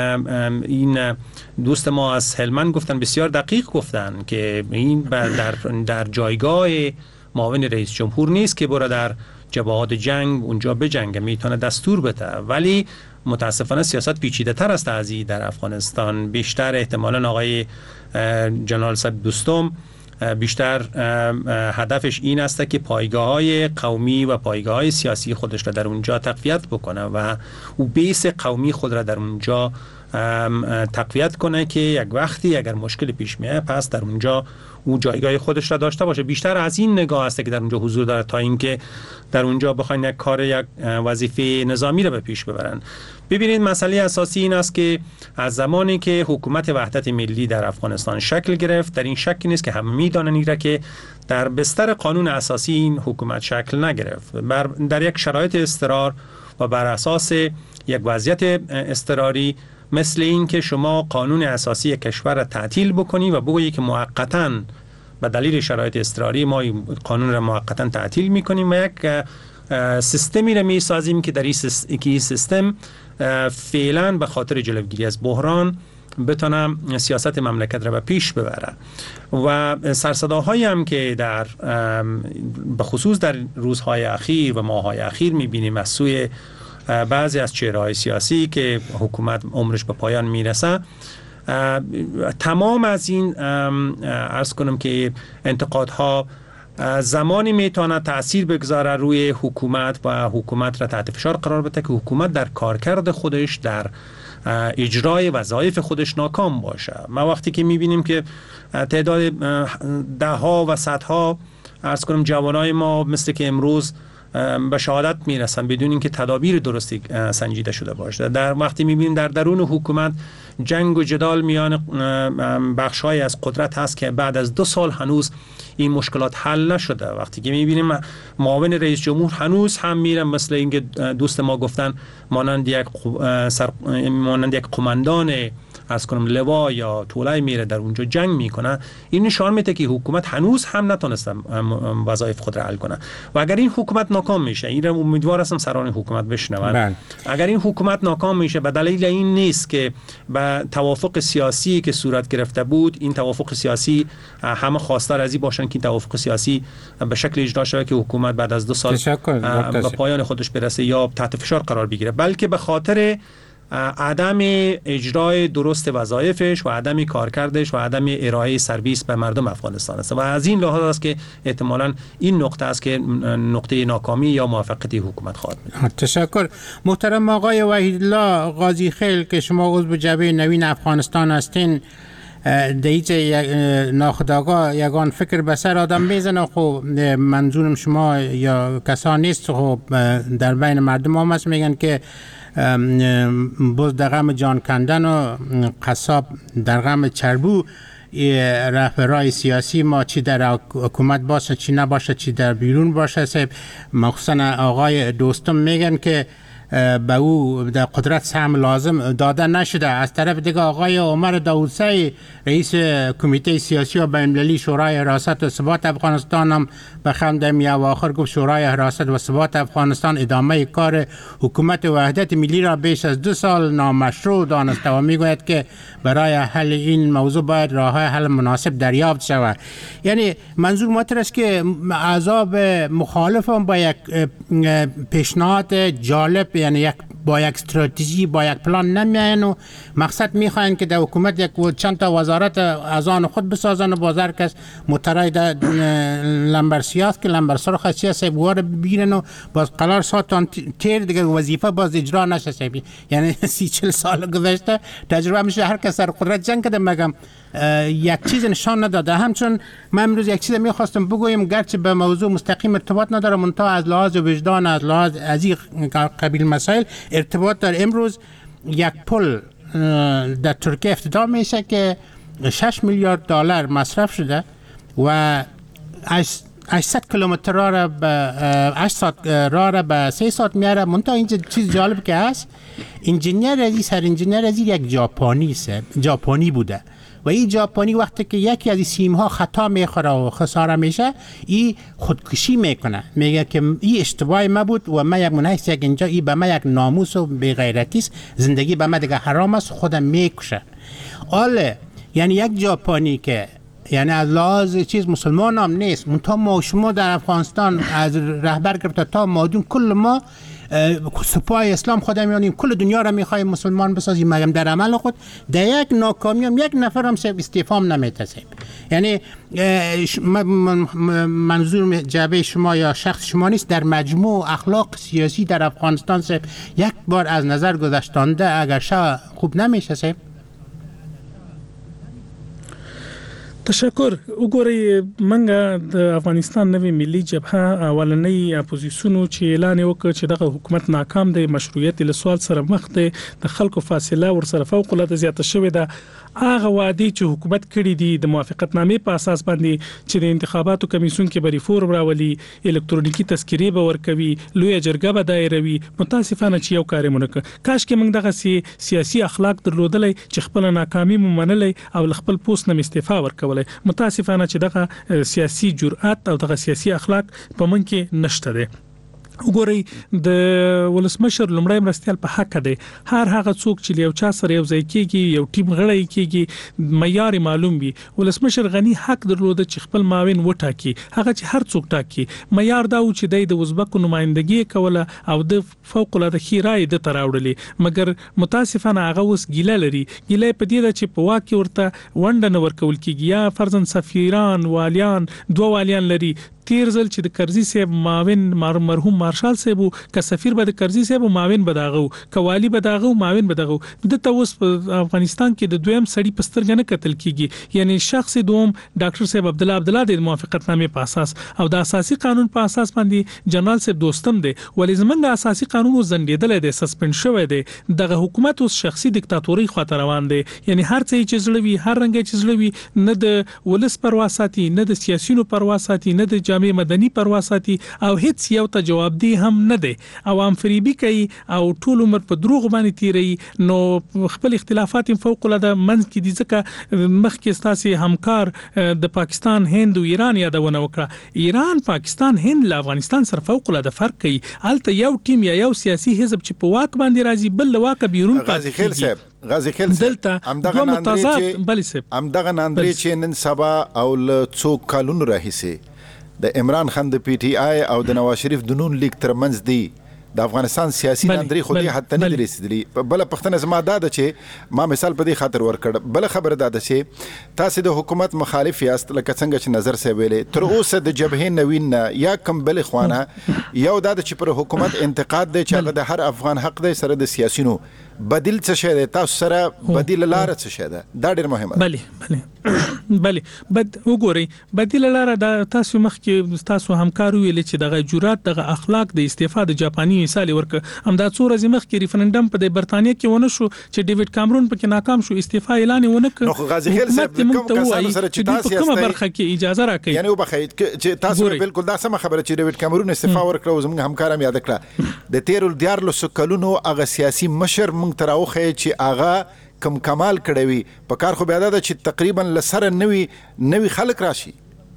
این دوست ما از هلمند گفتن بسیار دقیق گفتن که این در در جایگاه معاون رئیس جمهور نیست که برای در جبهات جنگ اونجا بجنگه، میتونه دستور بده، ولی متاسفانه سیاست پیچیده تر است از این در افغانستان. بیشتر احتمالاً آقای جنرال صد دوستم بیشتر هدفش این است که پایگاه‌های قومی و پایگاه‌های سیاسی خودش را در اونجا تقویت بکنه و او بیس قومی خود را در اونجا تقویت کنه که یک وقتی اگر مشکل پیش میاد پس در اونجا او جایگاه خودش را داشته باشه. بیشتر از این نگاه است که در اونجا حضور داره تا اینکه در اونجا بخواین یک کار یک وظیفه نظامی را به پیش ببرن. ببینید مسئله اساسی این است که از زمانی که حکومت وحدت ملی در افغانستان شکل گرفت در این شکی نیست که همه میدانن ایرا که در بستر قانون اساسی این حکومت شکل نگرفت. بر در یک شرایط اضطرار و بر اساس یک وضعیت اضطراری مثل این که شما قانون اساسی کشور را تعطیل بکنی و بگویی که موقتاً به دلیل شرایط اضطراری ما قانون را موقتاً تعطیل میکنیم و یک سیستمی را میسازیم که در این سیستم فعلا به خاطر جلوگیری از بحران بتونه سیاست مملکت را به پیش ببره. و سرصداهایی هم که در به خصوص در روزهای اخیر و ماههای اخیر میبینیم از سوی بعضی از چهره‌های سیاسی که حکومت عمرش به پایان میرسه، تمام از این عرض کنم که انتقادها زمانی میتونه تأثیر بگذاره روی حکومت و حکومت را تحت فشار قرار بده که حکومت در کارکرد خودش در اجرای وظایف خودش ناکام باشه. ما وقتی که میبینیم که تعداد ده ها و صدها عرض کنم جوانای ما مثل که امروز به شهادت میرسن بدون اینکه تدابیر درستی سنجیده شده باشه، در وقتی میبینیم در درون حکومت جنگ و جدال میان بخش‌های از قدرت هست که بعد از دو سال هنوز این مشکلات حل نشده، وقتی که میبینیم معاون رئیس جمهور هنوز هم میرن مثل اینکه دوست ما گفتن مانند یک سر... مانند یک قماندان از کنم لوا یا طولای میره در اونجا جنگ میکنه، این نشان میده که حکومت هنوز هم نتونسته وظایف خود را حل کنه و اگر این حکومت ناکام میشه، این رو امیدوار هستم سران حکومت بشنون، اگر این حکومت ناکام میشه به دلیل این نیست که به توافق سیاسی که صورت گرفته بود، این توافق سیاسی همه خواستار از این باشن که این توافق سیاسی به شکل اجرا شود که حکومت بعد از دو سال به پایان خودش برسه یا تحت فشار قرار بگیره، بلکه به خاطر عدم اجرای درست وظایفش و عدم کارکردش و عدم ارائه سرویس به مردم افغانستان است و از این لحاظ است که احتمالاً این نقطه است که نقطه ناکامی یا موفقیت حکومت خواهد بود. تشکر. محترم آقای وحیدالله قاضی خیل که شما عضو جبهه نوین افغانستان هستین، دیت ناخودآگاه یگان فکر به سر آدم میزنه، خب منظورم شما یا کسان نیست، خب در بین مردم هم هست میگن که بز در غم جان کندن و قصاب در غم چربو، رهبرای سیاسی ما چی در حکومت باشه چی نباشه چی در بیرون باشه صاحب، مخصوصا آقای دوستم میگن که به او در قدرت سهم لازم داده نشده. از طرف دیگه آقای عمر داودسایی رئیس کمیته سیاسی و بین‌المللی شورای حراست و ثبات افغانستان هم به خندم یا آخر گفت شورای حراست و ثبات افغانستان ادامه کار حکومت وحدت ملی را بیش از دو سال نامشروع دانسته و میگوید که برای حل این موضوع باید راه حل مناسب دریافت شود. یعنی منظور مطرح است که احزاب مخالف هم با یک پیشنهاد جالب، یعنی یک با یک استراتژی با یک پلان نمیاین و مقصد میخواین که در حکومت یک چند تا وزارت از آن خود بسازن و بازار کس مترای لمبر سیاست که لمبر سر خاصی سیبوار بگیرن و باز قرار ساعتان تیر دیگه وظیفه باز اجرا نشه سیبی. یعنی سی چل سال گذشته تجربه میشه هر کس سر قدرت جنگ کده مگم یک چیز نشان نداده. همچون من امروز یک چیز میخواستم بگویم گرچه به موضوع مستقیم ارتباط نداره منتها از لحاظ وجدان از لحاظ از این قبیل مسائل ارتباط داره. امروز یک پل در ترکیه افتتاح میشه که شش میلیارد دلار مصرف شده و هشتصد کیلومتر را به هشت ساعت راه را به سه ساعت میاره. منتها اینجا چیز جالب که هست انجینیر ازی سر انجینیر ازی یک ژاپنی است، ژاپنی بوده و این ژاپنی وقتی که یکی از این سیم ها خطا میخوره و خساره میشه این خودکشی میکنه، میگه که این اشتباه ما بود و من یک منحص یک اینجا این به من یک ناموس و بی‌غیرتی است، زندگی به من دیگه حرام است، خودم میکشه. آله یعنی یک ژاپنی که یعنی از لحاظ چیز مسلمان هم نیست، منتها ما شما در افغانستان از رهبر گرفته تا مادون کل ما سپاه اسلام خودم میانیم کل دنیا را میخوایم مسلمان بسازیم مگم در عمل خود در یک ناکامی هم یک نفر هم استعفام نمیتسیم. یعنی منظور جعبه شما یا شخص شما نیست، در مجموع اخلاق سیاسی در افغانستان سه یک بار از نظر گذشتانده اگر شا خوب نمیشه سه. تشکر. وګورئ منګه د افغانستان نوې ملي جبهه اولنۍ اپوزیسیون چې اعلان وکړ چې دغه حکومت ناکام دی، مشروعیت له سوال سره مخ دی، د خلکو فاصله ورسره فوق العاده زیاته شوې ده. هغه وعده چې حکومت کړی دی د موافقتنامې په اساس باندې چې د انتخاباتو کمیسیون کې به ریفورم راولي، الکترونیکی تذکرې به ورکوي، لوی جرګه به دایروي، متاسفانه چې یو کار یې مونږ کاش کې موږ دغه سي سیاسي اخلاق درلودلای چې خپل ناکامي ممنلای او خپل پوسټ نه استعفا ورکولای. متاسفانه چې دغه سیاسي جرأت او دغه سیاسي اخلاق په من کې نشته ده. وګورئ د ولسمشر لومړی مرستيال په حق دی هر هغه څوک چې یو چا سره یو ځای کېږي یو ټیم غړی کېږي معیار معلوم وي. ولسمشر غني حق درلود چې خپل معاون وټاکي، هغه چې هر څوک ټاکي. معیار دا و چې د ازبکو نمائندګي کوله او د فوق العاده خیرای د تراوړلې، مګر متاسفانه هغه اوس ګیله لري. ګیله په دې ده چې په واکه ورته ونډه نه ورکول کېږي، یا فرضاً سفیران والیان دوه والیان لري. تیر ځل چې د کرزي صاحب معاون مرحوم مارشال صاحب ک سفیر به د کرزي صاحب معاون بداغو، کوالی بداغو، معاون بداغو. د توس په افغانستان کې د دویم سړی پسترګ نه قتل کیږي، یعنی شخص دوم ډاکټر صاحب عبد الله عبد الله د موافقتنامې په اساس او د اساسي قانون په اساس باندې جنرال صاحب دوستم دی، ولې زمونږ اساسي قانون زندیدل دی، سسپند شوی دی. دغه حکومت اوس شخصي دیکتاتوري خاطر روان دی، یعنی هر څه چې زړوي هر رنګ چې زړوي، نه د ولس پروا ساتي، نه د سیاسيونو پروا ساتي، نه د مدني پروا ساتي او هیڅ یو ته جواب دی هم نه دی. عوام فریبي کوي او ټول عمر په دروغ باندې تیری، نو خپل اختلافات فوق العاده منځ کې دي. ځکه مخکې ستاسي همکار د پاکستان، هند او ایران یادونه وکړه. ایران، پاکستان، هند له افغانستان سره فوق العاده فرق کوي. الته یو ټیم یا یو سیاسي حزب چې په واک باندې راځي، بل له واک بیرون غازی خیل صاحب غازی خیل دلته همدغه متضاد بل صاحب همدغه ناندري چې نن سبا او له څو کالونو راهیسي د عمران خان د پی ټی آی او د نواز شریف د نون لیگ ترمنځ دی د افغانستان سیاسي ناندري خو دې حتی نه رسیدلی. بل پښتنه زما دا ده چې ما مثال په دې خاطر ورکړ. بل خبره دا ده چې تاسو د حکومت مخالف یاست، لکه څنګه چې نظر سي ویلې تر اوسه د جبهه نوین یا کم بل خوانه یو دا ده چې پر حکومت انتقاد دی چې هغه د هر افغان حق دی سره د سیاسيونو بدیل څه شي دی، تاسو سره بدیل لار څه شي ده، دا ډیر مهمه ده. بله بله بله بد وګورئ بدیل لاره د تاسو مخ کې تاسو همکار ویل چې دغه جرأت دغه اخلاق د استعفا د جاپاني مثال ورک هم دا څو ورځې مخ کې ریفرندم په برتانیې کې ونه شو چې ډیوډ کامرون پکې ناکام شو استعفا اعلان ونه کړ. نو غازی خیل صاحب کوم کسانو سره چې تاسو په کومه برخه کې اجازه راکړي یعنی وبخښئ چې تاسو بالکل دا سم خبره چې ډیوډ کامرون استعفا ورکړو زموږ همکارم یاد کړه د تیرول دیارلو سکلونو هغه سیاسي مشر مونږ تراوخه چې هغه کم کمال کړوي په کار خو بیا دا چې تقریبا لسره نوي نوي خلک راشي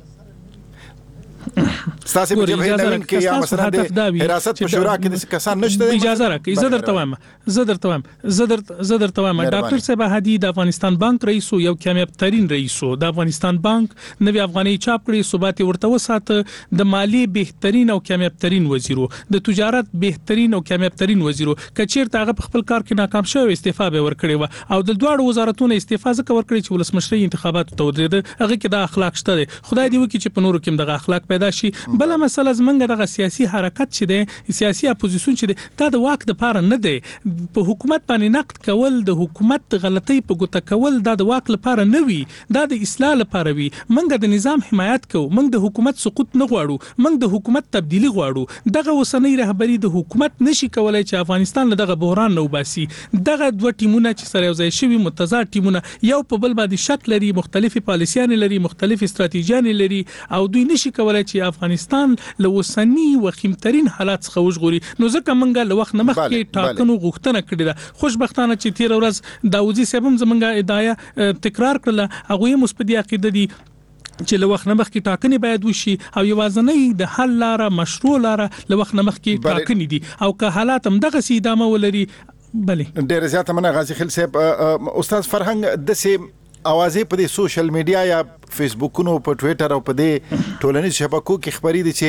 ستاسو په جبهه نوین کې یا مثلا د حراست په شورا کې د کسان نشته اجازه راکړئ زه درته وایم زه درته وایم زه درته زه درته وایم ډاکټر صاحب هادي د افغانستان بانک رئیس یو کامیاب ترين رئیس د افغانستان بانک نوی افغاني چاپ کړی ثبات ورته وساته د مالی بهترین او کامیاب ترين وزیرو د تجارت بهترین او کامیاب ترين وزیرو کچیرته هغه په خپل کار کې ناکام شو استعفا به ورکړي و او د دوه وزارتونو استعفا ځکه ورکړي چې ولسمشري انتخابات ته ودرېده هغه کې د اخلاق شته خدای دې وکړي چې په نورو کې دغه اخلاق پیدا شي. بل مسله زمونږ دغه سیاسي حرکت چې دی سیاسي اپوزیشن چې دی دا د واک د پاره نه دی په حکومت باندې نقد کول د حکومت غلطۍ په ګوته کول دا د واک لپاره نه وي دا د اصلاح لپاره وي. موږ د نظام حمایت کوو موږ د حکومت سقوط نه غواړو موږ د حکومت تبدیلی غواړو دغه وسنۍ رهبری د حکومت نشي کولای چې افغانستان له دغه بحران نه وباسي. دغه دوه ټیمونه چې سره یوځای شوي متضاد ټیمونه یو په بل باندې شک لري مختلفي پالیسیان لري مختلفي استراتیژیان لري او دوی نشي کولای چې افغانستان له وسنی وخیمترین حالات څخه وژغوري. نو ځکه منګه له وخت نه مخکې ټاکنو غوښتنه کړې ده خوشبختانه چې تیر ورځ داوودي صاحب هم زمونږه ادعا تکرار کړله هغه یې مثبت عقیده دي چې له وخت نه مخکې ټاکنې باید وشي او یوازنۍ د حل لاره مشروع لاره له وخت نه مخکې ټاکنې دي او که حالات هم دغه سي ادامه ولري. بله ډېر زیات مننه غازی خیل صاحب. استاد فرهنګ د سي اوازې په دې سوشل میډیا یا فیسبوکونو په ټوئیټر او په دې ټولنیز شبکو کې خبرې دي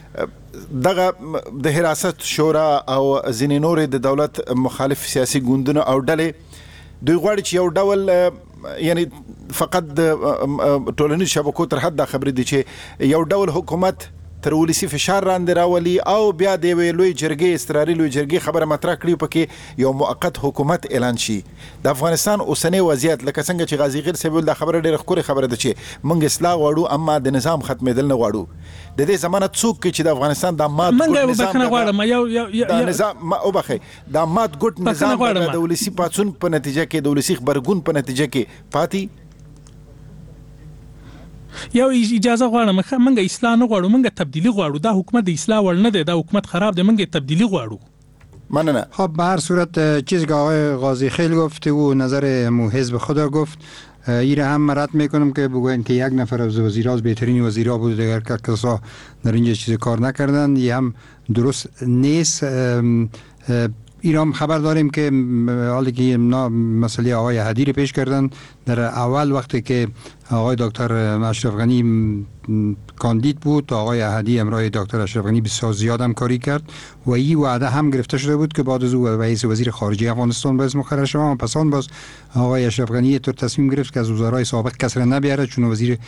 چې دغه د حراست شورا او ځینې نورې د دولت مخالف سیاسي ګوندونه او ډلې دوی غواړي چې یو ډول یعنی فقط د ټولنیز شبکو تر حد دا خبرې دي چې یو ډول حکومت تر ولسی فشار راندې راولي او بیا د ویلوي جرګې استراري لوی جرګې خبره مطرح کړي پکې یو موقت حکومت اعلان شي. د افغانستان اوسنی وضعیت لکه څنګه چې غازی غیر سیبل د خبره ډېر خوري خبره ده چې موږ اصلاح غواړو اما د نظام ختمېدل نه غواړو. د دې زمانه څوک چې د افغانستان د مات ګډ نظام غواړم یو یو نظام او بخې د مات ګډ نظام د ولسی پاتون په نتیجه کې د ولسی خبرګون په نتیجه کې پاتې یو اجازه غواړم منګه اصلاح نه غواړو منګه تبدیلی غواړو دا حکومت د اصلاح وړ نه دی دا حکومت خراب دی منګه تبدیلی غواړو. مننه. خب به هر صورت چیزی که آقای قاضی خیل گفت و نظر مو حزب خدا گفت این هم رد میکنم که بگوین که یک نفر از وزیرها از بهترین وزیرها بود دیگر که کسا در اینجا چیز کار نکردن یه هم درست نیست. ایران خبر داریم که حالی که مسئله آقای هدی رو پیش کردن در اول وقتی که آقای دکتر اشرف غنی کاندید بود تا آقای هدی امرای دکتر اشرف غنی بسیار زیاد هم کاری کرد و این وعده هم گرفته شده بود که بعد از او رئیس وزیر خارجه افغانستان باید مقرر شد و پس آن باز آقای اشرف غنی طور تصمیم گرفت که از وزرای سابق کس را نبیاره چون وزیر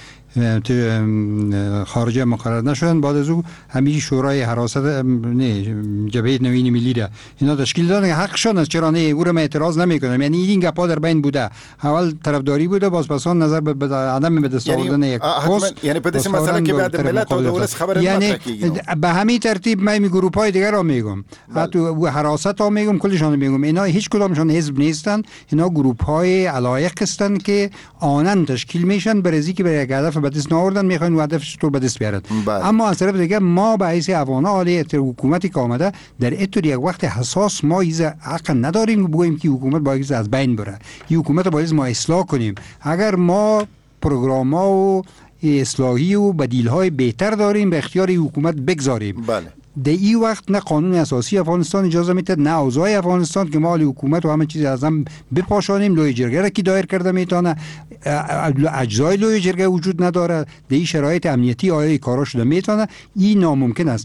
خارجه مقرر نشدن. بعد از او همین شورای حراست نه جبهه نوین ملی را اینا تشکیل دادن حقشون است چرا نه او را من اعتراض نمیکنم یعنی این گپا در بین بوده اول طرفداری بوده باز پس آن نظر به عدم به دست آوردن یک پست یعنی په دې مسله کې بعد ملت او دولت خبره یعنی به همین ترتیب من می گروه های دیگر را میگم حتی حراست ها میگم کلشان میگم اینا هیچ کدامشون حزب نیستن اینا گروه های علایق هستند که آنن تشکیل میشن برای که برای یک هدف به دست نآوردن میخوان هدفش تو به دست بیارن. اما از طرف دیگه ما به حیث افغانا عالی حکومتی که آمده در اینطور یک وقت حساس ما ایز حق نداریم بگوییم که حکومت باید از بین بره این حکومت باید ما اصلاح کنیم. اگر ما پروگرام ها و اصلاحی و بدیل های بهتر داریم به اختیار حکومت بگذاریم. بله. در این وقت نه قانون اساسی افغانستان اجازه میده نه اوضاع افغانستان که مال حکومت و همه چیز از هم بپاشانیم. لوی جرگه را کی دایر کرده میتونه اجزای لوی جرگه وجود نداره در این شرایط امنیتی آیا کارا شده میتونه این ناممکن است.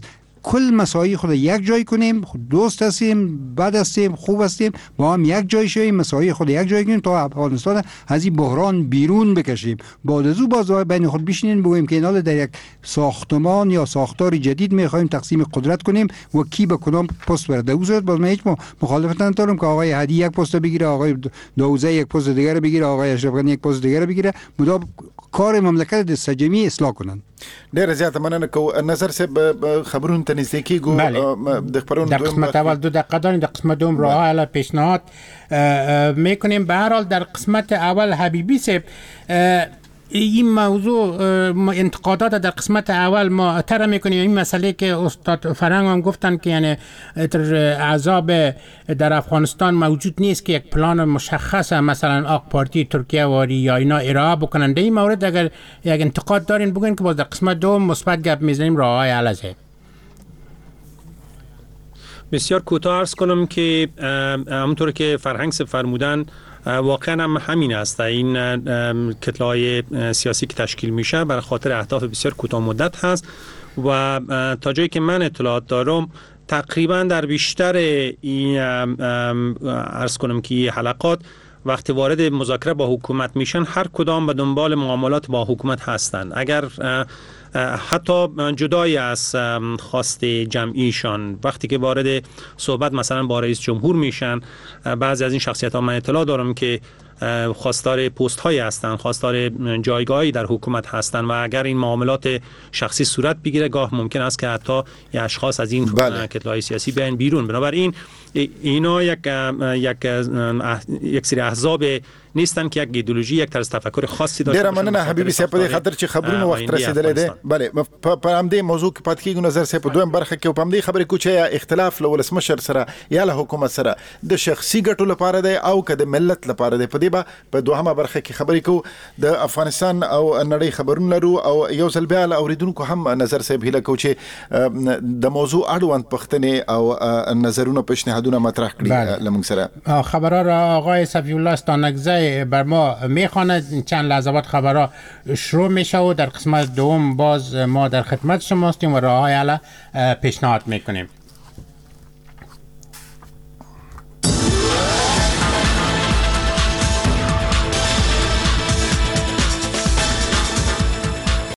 کل مسائل خود یک جای کنیم، دوست هستیم، بد هستیم، خوب هستیم، با هم یک جای شویم، مسائل خود یک جای کنیم تا افغانستان از این بحران بیرون بکشیم. بعد از او باز بین خود بشینیم بگوییم که اینا در یک ساختمان یا ساختار جدید میخوایم تقسیم قدرت کنیم و کی به کدام پست برده. او صورت باز من هیچ مخالفت ندارم که آقای هدی یک پست بگیره، آقای داوزه یک پست دیگر بگیره، آقای اشرف غنی یک پست دیگر بگیره، مدام کار مملکت د سجمی اصلاح کنن. ډیر زیات مننه کو نظر صاحب خبرون ته نږدې کیږو د خبرون در قسمت اول دو دقیقه داریم، در قسمت دوم راه حل پیشنهاد میکنیم. به هر حال در قسمت اول حبیبی صاحب این موضوع انتقادات در قسمت اول ما تر میکنیم. این مسئله که استاد فرنگ هم گفتن که یعنی عذاب در افغانستان موجود نیست که یک پلان مشخص مثلا آق پارتی ترکیه واری یا اینا ارائه بکنن. در این مورد اگر یک انتقاد دارین بگین که باز در قسمت دوم مثبت گپ میزنیم راه های حل است. بسیار کوتاه عرض کنم که همونطور که فرهنگ صاحب فرمودن واقعا هم همین است. این کتله‌های سیاسی که تشکیل میشه برای خاطر اهداف بسیار کوتاه مدت هست و تا جایی که من اطلاعات دارم تقریبا در بیشتر این عرض کنم که حلقات وقتی وارد مذاکره با حکومت میشن هر کدام به دنبال معاملات با حکومت هستند. اگر حتی جدای از خواست جمعیشان وقتی که وارد صحبت مثلا با رئیس جمهور میشن، بعضی از این شخصیت ها من اطلاع دارم که خواستار پست هایی هستند، خواستار جایگاهی در حکومت هستند و اگر این معاملات شخصی صورت بگیره گاه ممکن است که حتی اشخاص از این بله. کتله‌های سیاسی بیان بیرون. بنابراین اینا یک یک یک سری احزاب نیستن که یک ایدئولوژی یک طرز تفکر خاصی داشته باشن. ډیر مننه حبیبی صاحب په خاطر چې خبرونه وخت رسیدلې ده. بله په هم دې موضوع کې پات کېږو نظر صاحب په دویم برخه کې په هم دې خبرې کو چې اختلاف له ولسمشر سره یا له حکومت سره د شخصي ګټو لپاره دی او که د ملت لپاره دی. په دې به په دوهمه برخه کې خبرې کو. د افغانستان او نړۍ خبرونه لرو او یو ځل بیا له اوریدونکو هم نظر صاحب هیله کو چې د موضوع اړوند پښتنې او نظرونه پیشنهادونه مطرح کړي لمون سره. خبرها را آقای صفی الله استانکزی بر ما میخواند. چند لحظه بعد خبرها شروع میشه و در قسمت دوم باز ما در خدمت شما هستیم و راه های حل پیشنهاد میکنیم.